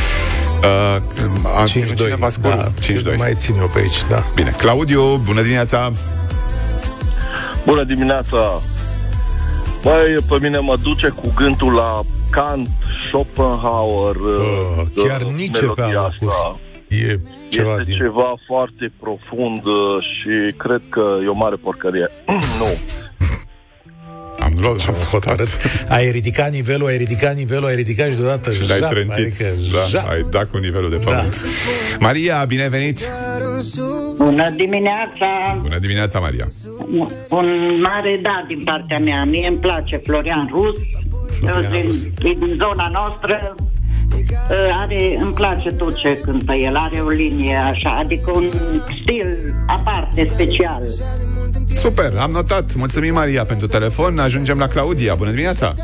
5-2. Cineva scor? Da, 5-2. Mai țin eu pe aici, da. Bine. Claudiu, bună dimineața. Bună dimineața. Băi, pe mine mă duce cu gândul la Kant, Schopenhauer. Chiar nici pe alocuri. ceva este ceva foarte profund și cred că e o mare porcărie. Nu. Am hotărât. Ai ridicat nivelul, ai ridicat și deodată și l-ai trântit. Ai dat cu nivelul de pământ. Maria, bine ai venit! Bună dimineața! Bună dimineața, Maria! Un mare da din partea mea. Mie îmi place Florian Rus. E din zona noastră. Îmi place tot ce cântă el. Are o linie așa, adică un stil aparte, special. Super, am notat. Mulțumim, Maria, pentru telefon. Ajungem la Claudia. Bună dimineața!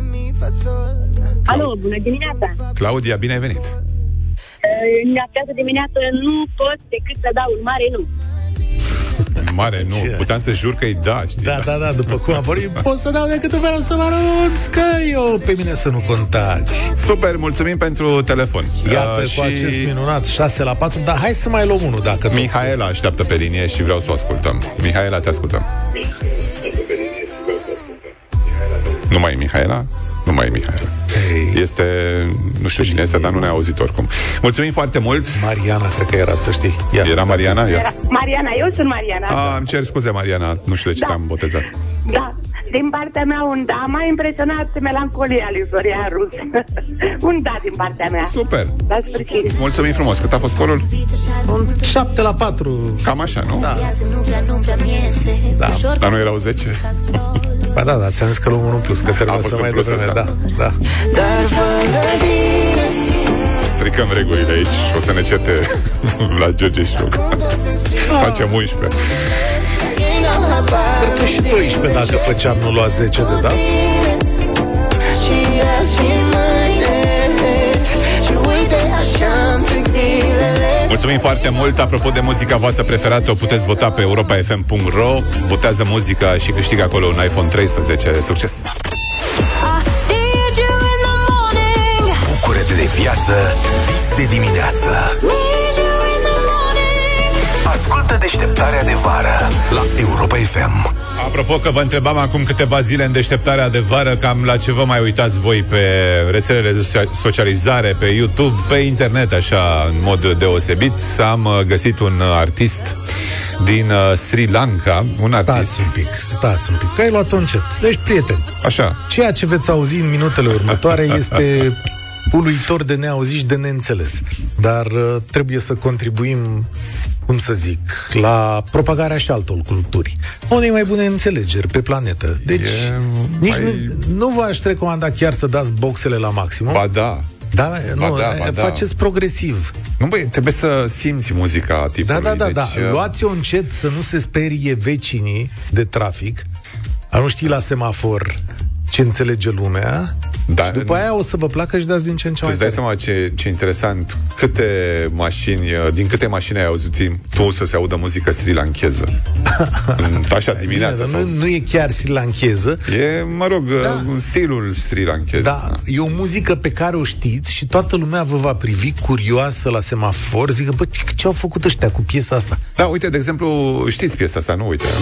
Alo, bună dimineața! Claudia, bine ai venit! În această dimineață nu pot decât să dau un mare nu. Mare nu, puteam să jur că-i da, știi? Da, după cum am vorbit, pot să dau decât vreau să mă arunț, că eu pe mine să nu contați. Super, mulțumim pentru telefon. Iată, cu acest minunat 6-4, dar hai să mai luăm unul dacă Mihaela așteaptă pe linie și vreau să o ascultăm. Mihaela, te ascultăm. Nu mai e Mihaela? Nu mai e Mihaela. Este, nu știu cine este, dar nu ne-a auzit oricum. Mulțumim foarte mult. Mariana, cred că era, să știi. Era Mariana? Mariana, eu sunt Mariana. Îmi cer scuze, Mariana, nu știu de ce te-am botezat. Da, din partea mea un da. M-a impresionat melancolia lui Florian Rus. Un da din partea mea. Super. La sfârșit. Mulțumim frumos. Cât a fost scorul? 7-4. Cam așa, nu? Da. Dar nu erau 10? Ba da, ți-am zis că luăm unul plus, că trebuie să mai devreme, da. Stricăm regulile aici și o să ne certe la George Șoc. Facem 11. Cred că și 12 dacă făceam, nu lua 10 de da. Mulțumim foarte mult. Apropo de muzica voastră preferată, o puteți vota pe europafm.ro. Votează muzica și câștigă acolo un iPhone 13. Succes! Bucură-te de viață, vis de dimineață. Ascultă Deșteptarea de vară la Europa FM. Apropo că vă întrebam acum câteva zile în Deșteptarea de vară cam la ce vă mai uitați voi pe rețelele de socializare, pe YouTube, pe internet, așa, în mod deosebit. Am găsit un artist din Sri Lanka, Stați un pic, că ai luat-o încet. Deci, prieteni, așa, ceea ce veți auzi în minutele următoare este uluitor de neauzit și de neînțeles. Dar trebuie să contribuim, cum să zic, la propagarea și altor culturi. Unei mai bune înțelegeri pe planetă. Deci, nu v-aș recomanda chiar să dați boxele la maximum. Ba da. Faceți progresiv. Nu, băi, trebuie să simți muzica tipului. Da. Luați-o încet, să nu se sperie vecinii de trafic. Nu știi la semafor ce înțelege lumea. Și după aia o să vă placă și dați din ce în ce mai tare. Îți dai seama ce interesant. Din câte mașini ai auzit tu să se audă muzică sri-lancheză? Așa dimineața. Nu e chiar sri-lancheză. E, mă rog, stilul sri-lanchez. Da, e o muzică pe care o știți și toată lumea vă va privi curioasă la semafor. Zic, bă, ce au făcut ăștia cu piesa asta? Da, uite, de exemplu, știți piesa asta, nu? Uite.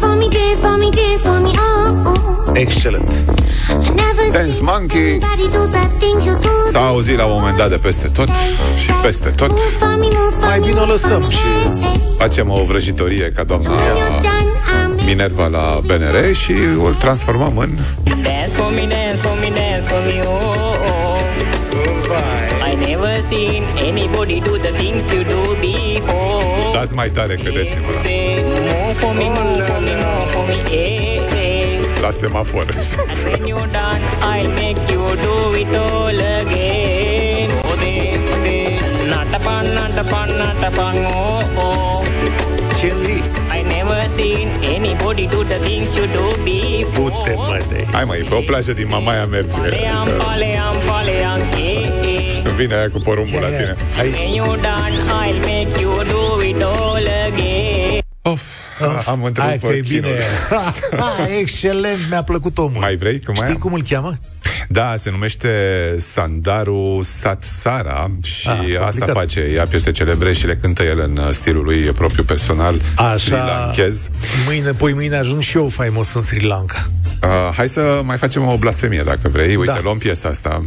Excelent. Dance Monkey s-a auzit la un moment dat de peste tot și peste tot. Mai bine o lăsăm și facem o vrăjitorie ca doamna Minerva la BNR și o transformăm în Dance for me, dance for me, dance for me, oh, oh. I never seen anybody do the things you do before. Dați mai tare, credeți-mă. Move for me, move for me, move for me, eh, eh. La semafor. When you're done, I'll make you do it all again. Oh, they say, natapan, oh, oh. I never seen anybody do the things you do before. Hai mă, e pe o plajă din Mamaia merge. Paleam, Când vine aia cu porumbul la tine. When you're done, I'll make you do it all again. Am întrebat pe bine. Excelent, mi-a plăcut omul. Mai vrei? Știi cum îl cheamă? Da, se numește Sandaru Satsara și asta face. Ia piese celebre și le cântă el în stilul lui propriu personal, sri-lanchez. Mâine ajung și eu faimos în Sri Lanka. Hai să mai facem o blasfemie dacă vrei. Uite, luăm piesa asta.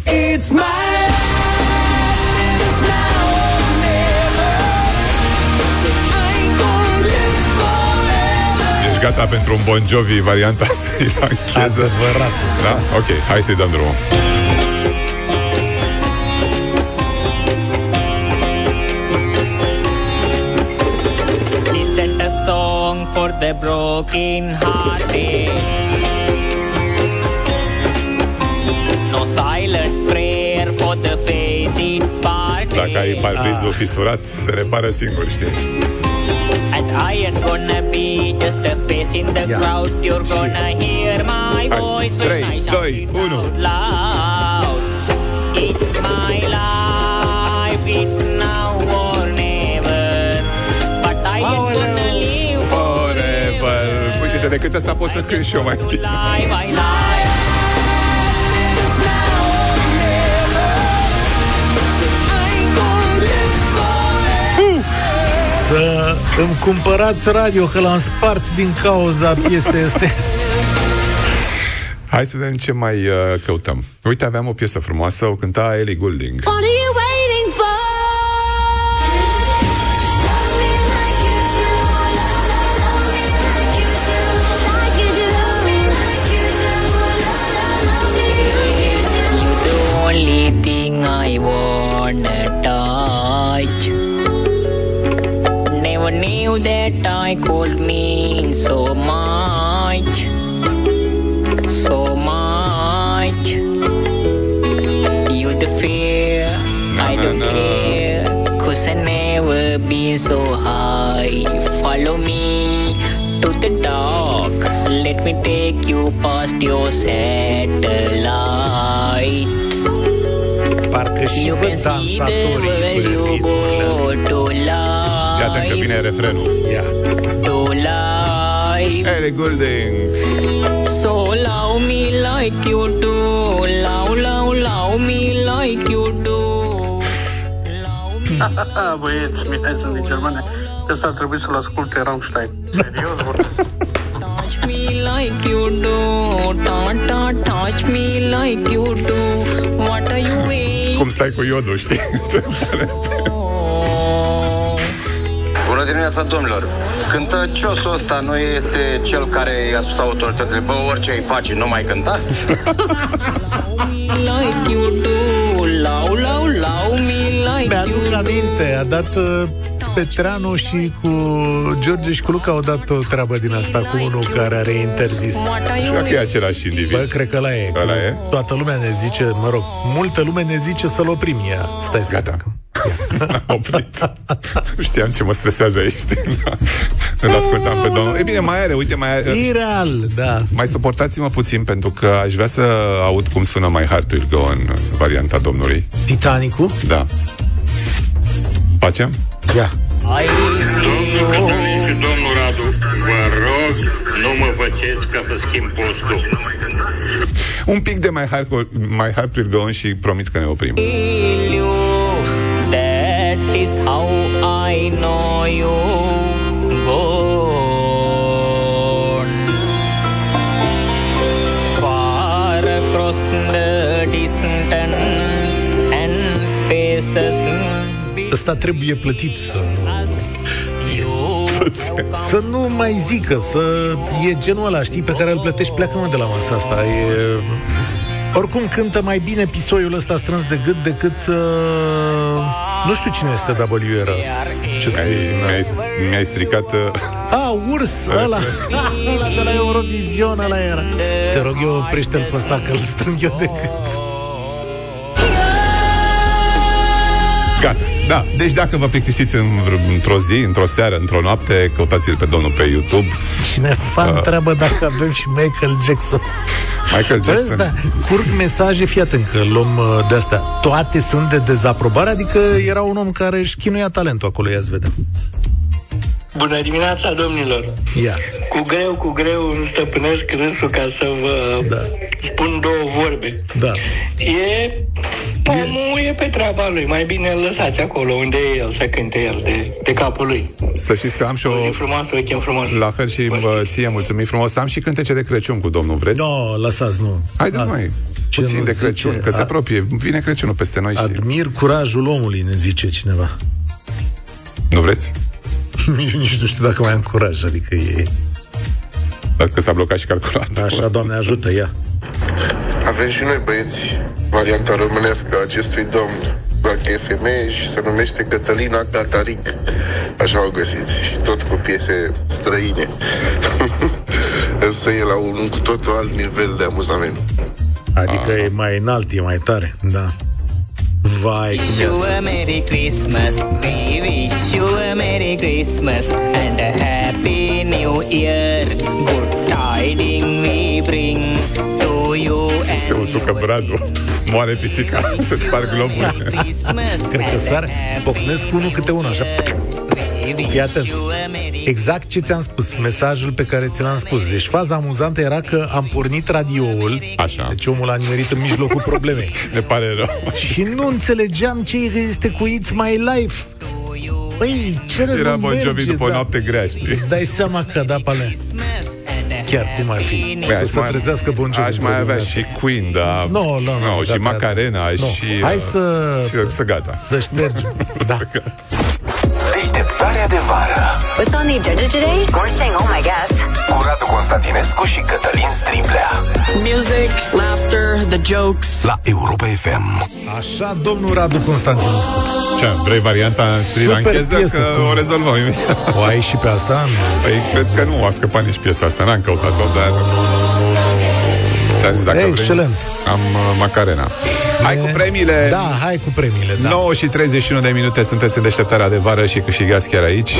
gata pentru un Bon Jovi varianta sri-lankeză? Adevărat. Da? Ok, hai să-i dăm drumul. Listen a song for the broken hearted. No silent prayer for the faith parted. Dacă ai parbrizul fisurat, se repară singur, știi? And I ain't gonna be just a face in the crowd. You're gonna hear my voice when I shout it out loud. It's my life, it's now or never. But I ain't gonna live forever. Uite, decât asta pot să cânt și eu mai bine. Să îmi cumpărați radio, că l-am spart din cauza piesei astea. Hai să vedem ce mai căutăm. Uite, aveam o piesă frumoasă, o cânta Ellie Goulding. only thing I wanna touch. Never knew that I could mean so much, so much. You the fear, I don't care, 'cause I never been so high. Follow me to the dark, let me take you past your satellites. Parcă și văd dansatorii cu riturile astea. Iată că vine refrenul. Ia. Ellie Goulding. So love me like you do, love me like you do. Băieți, mine sunt din Germania. Ăsta ar trebui să-l asculte Rammstein. Serios vorbesc. Touch me like you do, touch me like you do. What are you waiting? Cum stai cu iodul, știi? Bună dimineața, domnilor! Cântăciosul ăsta nu este cel care i-a spus autoritățile: bă, orice îi faci, nu mai cânta? Like you do, love me like Mi-aduc aminte, a dat Petreanu și cu George și cu Luca au dat o treabă din asta cu unul care are interzis. Și dacă e același individ. Bă, cred că ăla e. Toată lumea ne zice, mă rog, multă lume ne zice să-l oprim ea. Stai să gata. Am oprit. Nu știam ce mă stresează aici. Îl ascultam pe domnul. E bine, mai are, uite, mai are. E real, da. Mai suportați-mă puțin, pentru că aș vrea să aud cum sună My Heart Will Go în varianta domnului. Titanicul? Da. Facem? Ia. Domnul Cătălin și domnul Radu, vă rog, nu mă faceți ca să schimb postul. Un pic de My Heart Will Go și promit că ne oprim. That is how I know you gone far across the distance and spaces. Ăsta trebuie plătit să nu mai zică, e genul ăla, știi, pe care îl plătești, pleacă-mă de la masa asta. Oricum cântă mai bine pisoiul ăsta strâns de gât decât nu știu cine este WRS. Ce mi-ai stricat Urs, ăla de la Eurovision, ăla era. Te rog eu, oprește-l pe ăsta, că îl strâng eu de gât. Gata. Da, deci dacă vă plictisiți într-o zi, într-o seară, într-o noapte, căutați-l pe domnul pe YouTube. Cineva întreabă dacă avem și Michael Jackson. Michael Jackson. Da, curg mesaje, fii atent că luăm de-astea. Toate sunt de dezaprobare, adică era un om care își chinuia talentul acolo, ia-ți vedem. Bună dimineața, domnilor! Ia. Cu greu îmi stăpânesc râsul ca să vă spun două vorbe. Da. Pomul e pe treaba lui. Mai bine îl lăsați acolo unde e el, să cânte el de capul lui. Să știți că am și o zi frumoasă, weekend frumos. La fel și ție, mulțumim frumos. Am și cântece de Crăciun cu domnul, vreți? No, lăsați, nu. Haideți mai puțin de Crăciun, zice, că se apropie. Vine Crăciunul peste noi. Admir curajul omului, ne zice cineva. Nu vreți? Nici nu știu dacă mai am curaj, adică e... Dacă s-a blocat și calculatorul. Așa, Doamne ajută, ia. Avem și noi, băieți, varianta românească a acestui domn, doar că e femeie și se numește Cătălina Cataric. Așa o găsiți. Și tot cu piese străine. Însă e la un cu totul alt nivel de amuzament. Adică e mai înalt, e mai tare. Da. Vai, cum e asta? Merry Christmas, we wish you a Merry Christmas and a Happy New Year. Good tidings we bring to you. Se usucă bradul. Moare pisica. Se sparg globul. Cred că sar pocnesc unul câte unul, așa. Fii atent. Exact ce ți-am spus, mesajul pe care ți l-am spus. Deci faza amuzantă era că am pornit radioul. Așa. Deci omul a nimerit în mijlocul problemei. Ne pare rău. Și nu înțelegeam ce este cu It's My Life. Păi, ce era Bon Jovi după o noapte grea, știi? Îți dai seama că da pe alea. Chiar cum ar fi? Să se trezească Bon Jovi. Aș mai avea și Queen, dar... Nu, și Macarena și... Hai să gata. Să ștergem. Da. Deșteptarea de vară. What's on the agenda today? We're staying home, I guess. Cu Radu Constantinescu și Cătălin Striblea. Music, laughter, the jokes. La Europa FM. Așa, domnul Radu Constantinescu. Ce, vrei varianta în ancheteză? Că o rezolvăm imediat. O ai și pe asta? Păi, cred că nu a scăpat nici piesa asta. N-am căutat-o, dar... Ți-a zis, dacă excelent. Vrei, am Macarena. Hai cu premiile. Da, hai cu premiile, da. 9 și 31 de minute sunteți în deșteptarea de vară și câștigați chiar aici.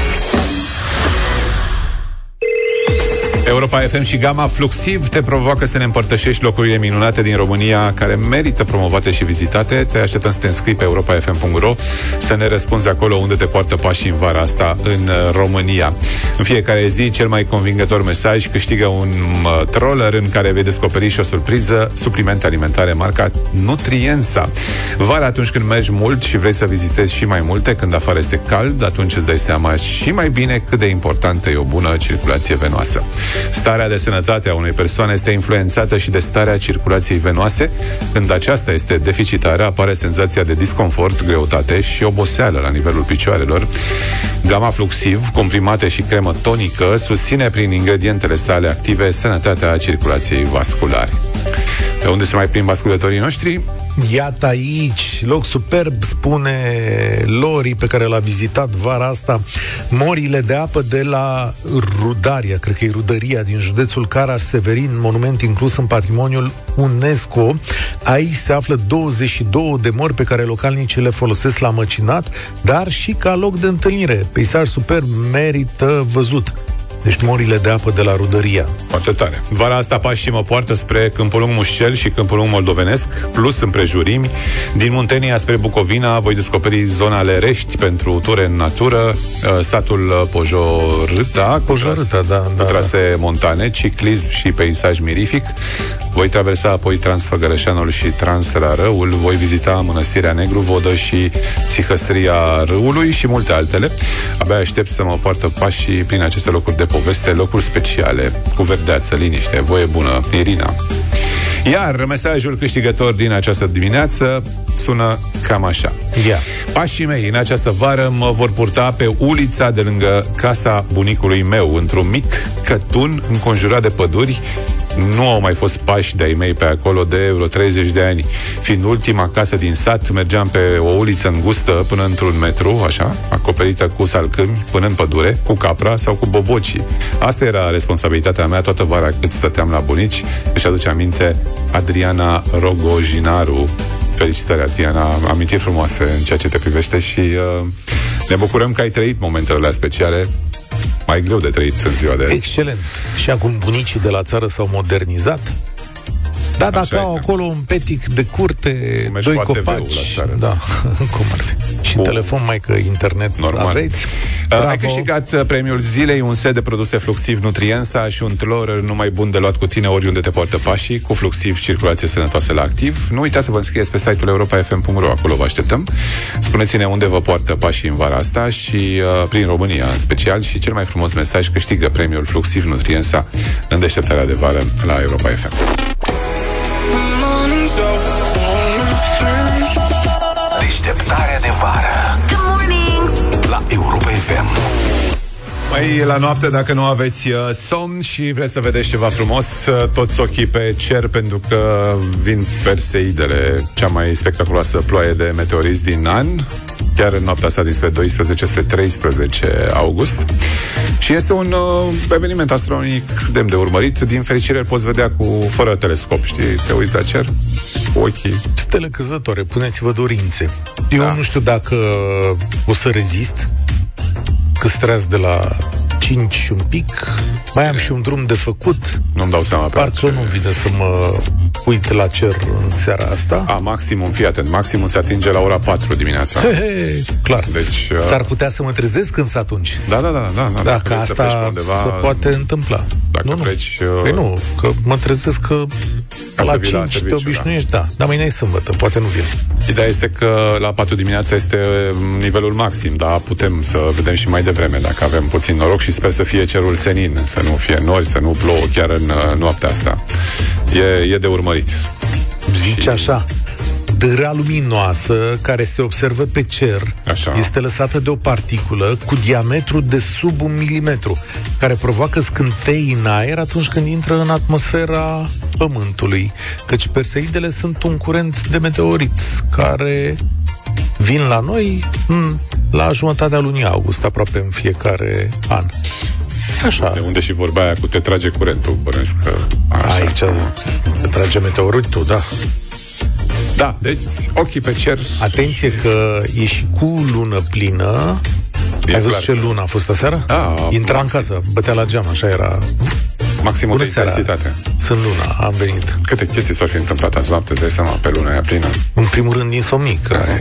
Europa FM și Gama Fluxiv te provoacă să ne împărtășești locurile minunate din România care merită promovate și vizitate. Te așteptăm să te înscrii pe europafm.ro, să ne răspunzi acolo unde te poartă pașii în vara asta în România. În fiecare zi, cel mai convingător mesaj câștigă un troller în care vei descoperi și o surpriză, suplimente alimentare marca Nutriensa. Vara, atunci când mergi mult și vrei să vizitezi și mai multe, când afară este cald, atunci îți dai seama și mai bine cât de importantă e o bună circulație venoasă. Starea de sănătate a unei persoane este influențată și de starea circulației venoase. Când aceasta este deficitară, apare senzația de disconfort, greutate și oboseală la nivelul picioarelor. Gama Fluxiv, comprimate și cremă tonică, susține prin ingredientele sale active sănătatea circulației vasculare. Pe unde se mai prind ascultătorii noștri? Iată aici, loc superb, spune Lori, pe care l-a vizitat vara asta, morile de apă de la Rudaria, cred că e Rudăria, din județul Caraș-Severin, monument inclus în patrimoniul UNESCO. Aici se află 22 de mori pe care localnicii le folosesc la măcinat, dar și ca loc de întâlnire. Peisaj superb, merită văzut. Deci morile de apă de la Rudăria. Foarte tare. Vara asta pașii mă poartă spre Câmpul Lung Mușcel și Câmpul Lung Moldovenesc, plus împrejurimi. Din Muntenia spre Bucovina voi descoperi zona Lerești pentru ture în natură, satul Pojorâta, cu trase montane, ciclism și peisaj mirific. Voi traversa apoi Transfăgărășanul și Transrarăul, voi vizita Mănăstirea Negru Vodă și Psihăstria Râului și multe altele. Abia aștept să mă poartă pașii prin aceste locuri de poveste, locuri speciale, cu verdeață, liniște, voie bună. Irina. Iar mesajul câștigător din această dimineață sună cam așa. Pașii mei în această vară mă vor purta pe ulița de lângă casa bunicului meu, într-un mic cătun înconjurat de păduri. Nu au mai fost pași de-ai mei pe acolo de vreo 30 de ani. Fiind ultima casă din sat, mergeam pe o uliță îngustă până într-un metru, așa, acoperită cu salcâmi, până în pădure, cu capra sau cu bobocii. Asta era responsabilitatea mea toată vara cât stăteam la bunici. Își aduce aminte Adriana Rogojinaru. Felicitări, Adriana, amintiri frumoase în ceea ce te privește și ne bucurăm că ai trăit momentele alea speciale. Mai greu de trăit în ziua de azi. Excelent. Și acum bunicii de la țară s-au modernizat. Da, dacă au acolo un petic de curte, doi copaci, da, cum ar fi. Și telefon, mai că internet normal aveți. Ai câștigat premiul zilei, un set de produse Fluxiv Nutriensa și un troller numai bun de luat cu tine oriunde te poartă pașii, cu Fluxiv circulație sănătoasă la activ. Nu uitați să vă înscrieți pe site-ul europafm.ro, acolo vă așteptăm. Spuneți-ne unde vă poartă pașii în vara asta și prin România în special, și cel mai frumos mesaj câștigă premiul Fluxiv Nutriensa în deșteptarea de vară la Europa FM. Deșteptarea de vară. Good morning. La Europa FM. Mai la noapte, dacă nu aveți somn și vreți să vedeți ceva frumos, toți ochii pe cer, pentru că vin Perseidele, cea mai spectaculoasă ploaie de meteoriți din an, chiar în noaptea asta dinspre 12 spre 13 august. Și este un eveniment astronomic demn de urmărit. Din fericire îl poți vedea fără telescop, știi? Te uiți la cer cu ochii. Stele căzătoare, puneți-vă dorințe. Eu nu știu dacă o să rezist, că streaz de la 5 și un pic. Mai am și un drum de făcut. Nu-mi dau seama. Parcă nu-mi vine să mă uit la cer în seara asta. Maximum, fii atent, maximum se atinge la ora 4 dimineața. Clar. Deci, s-ar putea să mă trezesc însă atunci. Da. Dacă asta se poate întâmpla. Dacă pleci... Păi nu, că mă trezesc că la 5 te obișnuiești, da. Dar mâine e sâmbătă, poate nu vin. Ideea este că la 4 dimineața este nivelul maxim, dar putem să vedem și mai devreme dacă avem puțin noroc și sper să fie cerul senin, să nu fie nori, să nu plouă chiar în noaptea asta. E de urmărit. Zice așa: dâra luminoasă care se observă pe cer este lăsată de o particulă cu diametru de sub 1 milimetru, care provoacă scântei în aer atunci când intră în atmosfera Pământului. Căci Perseidele sunt un curent de meteoriți care vin la noi la jumătatea lunii august, aproape în fiecare an. Așa. De unde și vorba aia cu te trage curentul, bănesc că aici te trage meteoritul, da. Da, deci ochii pe cer. Atenție că e și cu lună plină. Ai văzut ce lună a fost aseară? Intra în casă, bătea la geam, așa era. Maximul de intensitate. Sunt luna, am venit. Câte chestii s-ar fi întâmplat azi noapte, dai seama, pe luna aia plină? În primul rând, insomnic.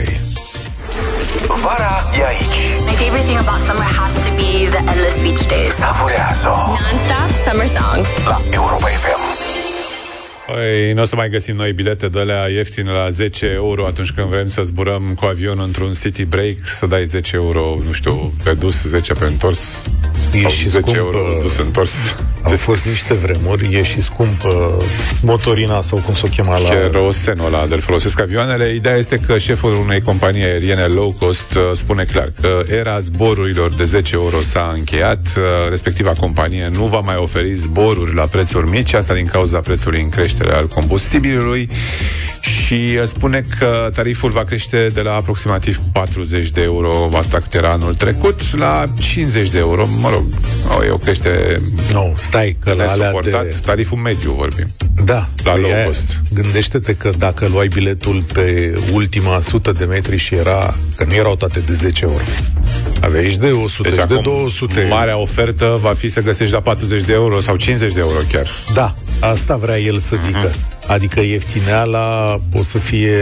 Vara e aici. My favorite thing about summer has to be the endless beach days. Savurează-o. Non-stop summer songs. La Europa FM. Păi, nu o să mai găsim noi bilete de alea ieftine la 10 euro atunci când vrem să zburăm cu avionul într-un city break, să dai 10 euro, nu știu, pe dus, 10 pe întors. E și 10 scump, euro dus întors. Au fost niște vremuri, e și scump motorina sau cum s-o chema la... Kerosenul ăla de-l folosesc avioanele. Ideea este că șeful unei companii aeriene low cost spune clar că era zborurilor de 10 euro s-a încheiat. Respectiva companie nu va mai oferi zboruri la prețuri mici, asta din cauza prețului în creștere al combustibilului, și spune că tariful va crește de la aproximativ 40 de euro, atac era anul trecut, la 50 de euro. Mă rog, e o creștere... Nu, stai, că la alea de... Tariful mediu vorbim. Da. La low cost. Gândește-te că dacă luai biletul pe ultima 100 de metri și că nu erau toate de 10 euro. Aveai și de 100, deci de 200. Marea ofertă va fi să găsești la 40 de euro sau 50 de euro chiar. Da, asta vrea el să zică. Adică ieftineala o să fie...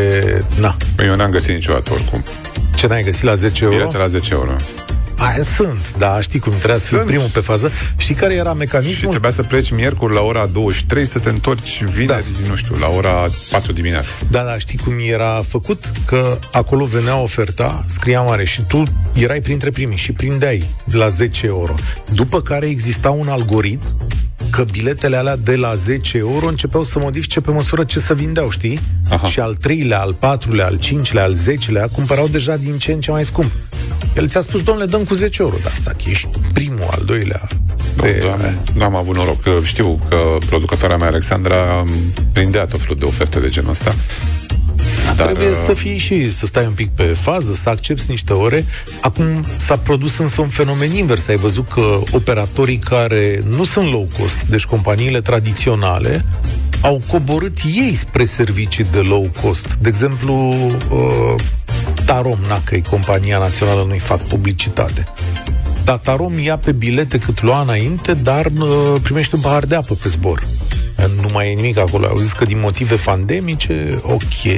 Eu n-am găsit niciodată oricum. Ce n-ai găsit la 10 euro? Bilete la 10 euro. Aia sunt, da, știi cum trebuia să fii primul pe fază. Știi care era mecanismul? Și trebuia să pleci miercuri la ora 23, să te întorci vineri, nu știu, la ora 4 dimineața. Da, știi cum era făcut? Că acolo venea oferta, scria mare și tu erai printre primii și prindeai la 10 euro. După care exista un algoritm că biletele alea de la 10 euro începeau să modifice pe măsură ce se vindeau, știi? Și al 3-lea, al 4-lea, al 5-lea, al 10-lea cumpărau deja din ce în ce mai scump. El ți-a spus, domnule, dăm cu 10 euro. Dar dacă ești primul, al doilea... N-am avut noroc. Știu că producătoarea mea, Alexandra, prindea tot felul de oferte de genul ăsta. Dar trebuie să fii și să stai un pic pe fază, să accepti niște ore. Acum s-a produs însă un fenomen invers. Ai văzut că operatorii care nu sunt low cost, deci companiile tradiționale, au coborât ei spre servicii de low cost. De exemplu, Tarom, că e compania națională, nu-i fac publicitate. Dar Tarom ia pe bilete cât lua înainte, dar primește un pahar de apă pe zbor. Nu mai e nimic acolo. Au zis că din motive pandemice, ok,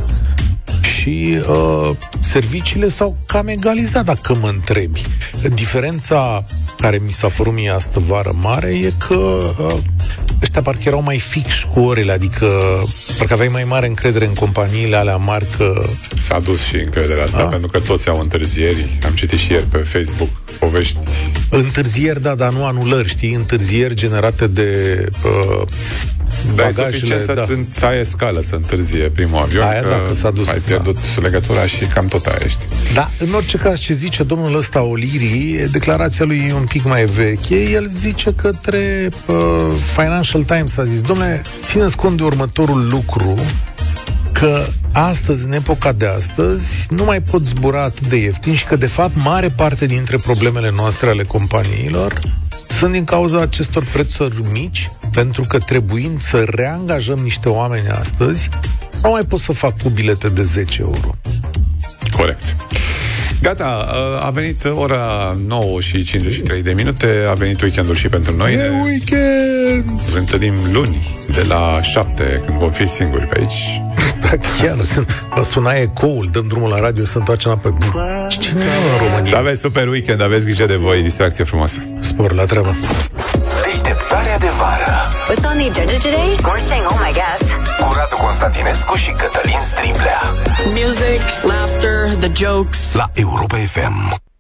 și serviciile s-au cam egalizat, dacă mă întrebi. Diferența care mi s-a părut mie astă vară mare e că ăștia parcă erau mai fix cu orele, adică parcă aveai mai mare încredere în companiile alea mari că... S-a dus și încrederea asta, pentru că toți au întârzieri. Am citit și ieri pe Facebook povești. Întârzieri, da, dar nu anulări, știi? Întârzieri generate de Dar e suficient să ai escală, să întârzie primul avion, că s-a dus, ai pierdut legătura și cam tot aia ești. Da, în orice caz, ce zice domnul ăsta O'Leary, declarația lui e un pic mai veche. El zice către Financial Times, a zis: dom'le, țineți cont de următorul lucru, că astăzi, în epoca de astăzi, nu mai pot zbura atât de ieftin și că, de fapt, mare parte dintre problemele noastre ale companiilor sunt din cauza acestor prețuri mici, pentru că trebuind să reangajăm niște oameni astăzi, nu mai pot să fac cu bilete de 10 euro. Corect. Gata, a venit ora 9 și 53 de minute, a venit weekendul și pentru noi. E weekend! Ne întâlnim luni, de la 7, când vom fi singuri pe aici. Da, chiar, vă suna ecoul, dăm drumul la radio, să întoarcem înapoi. Cine e în România? Să aveți super weekend, aveți grijă de voi, distracție frumoasă. Spor la treabă. Deșteptarea de vară. What's on the agenda today? We're staying home, I guess. Cu Radu Constantinescu și Cătălin Striblea. Music, laughter, the jokes. La Europa FM.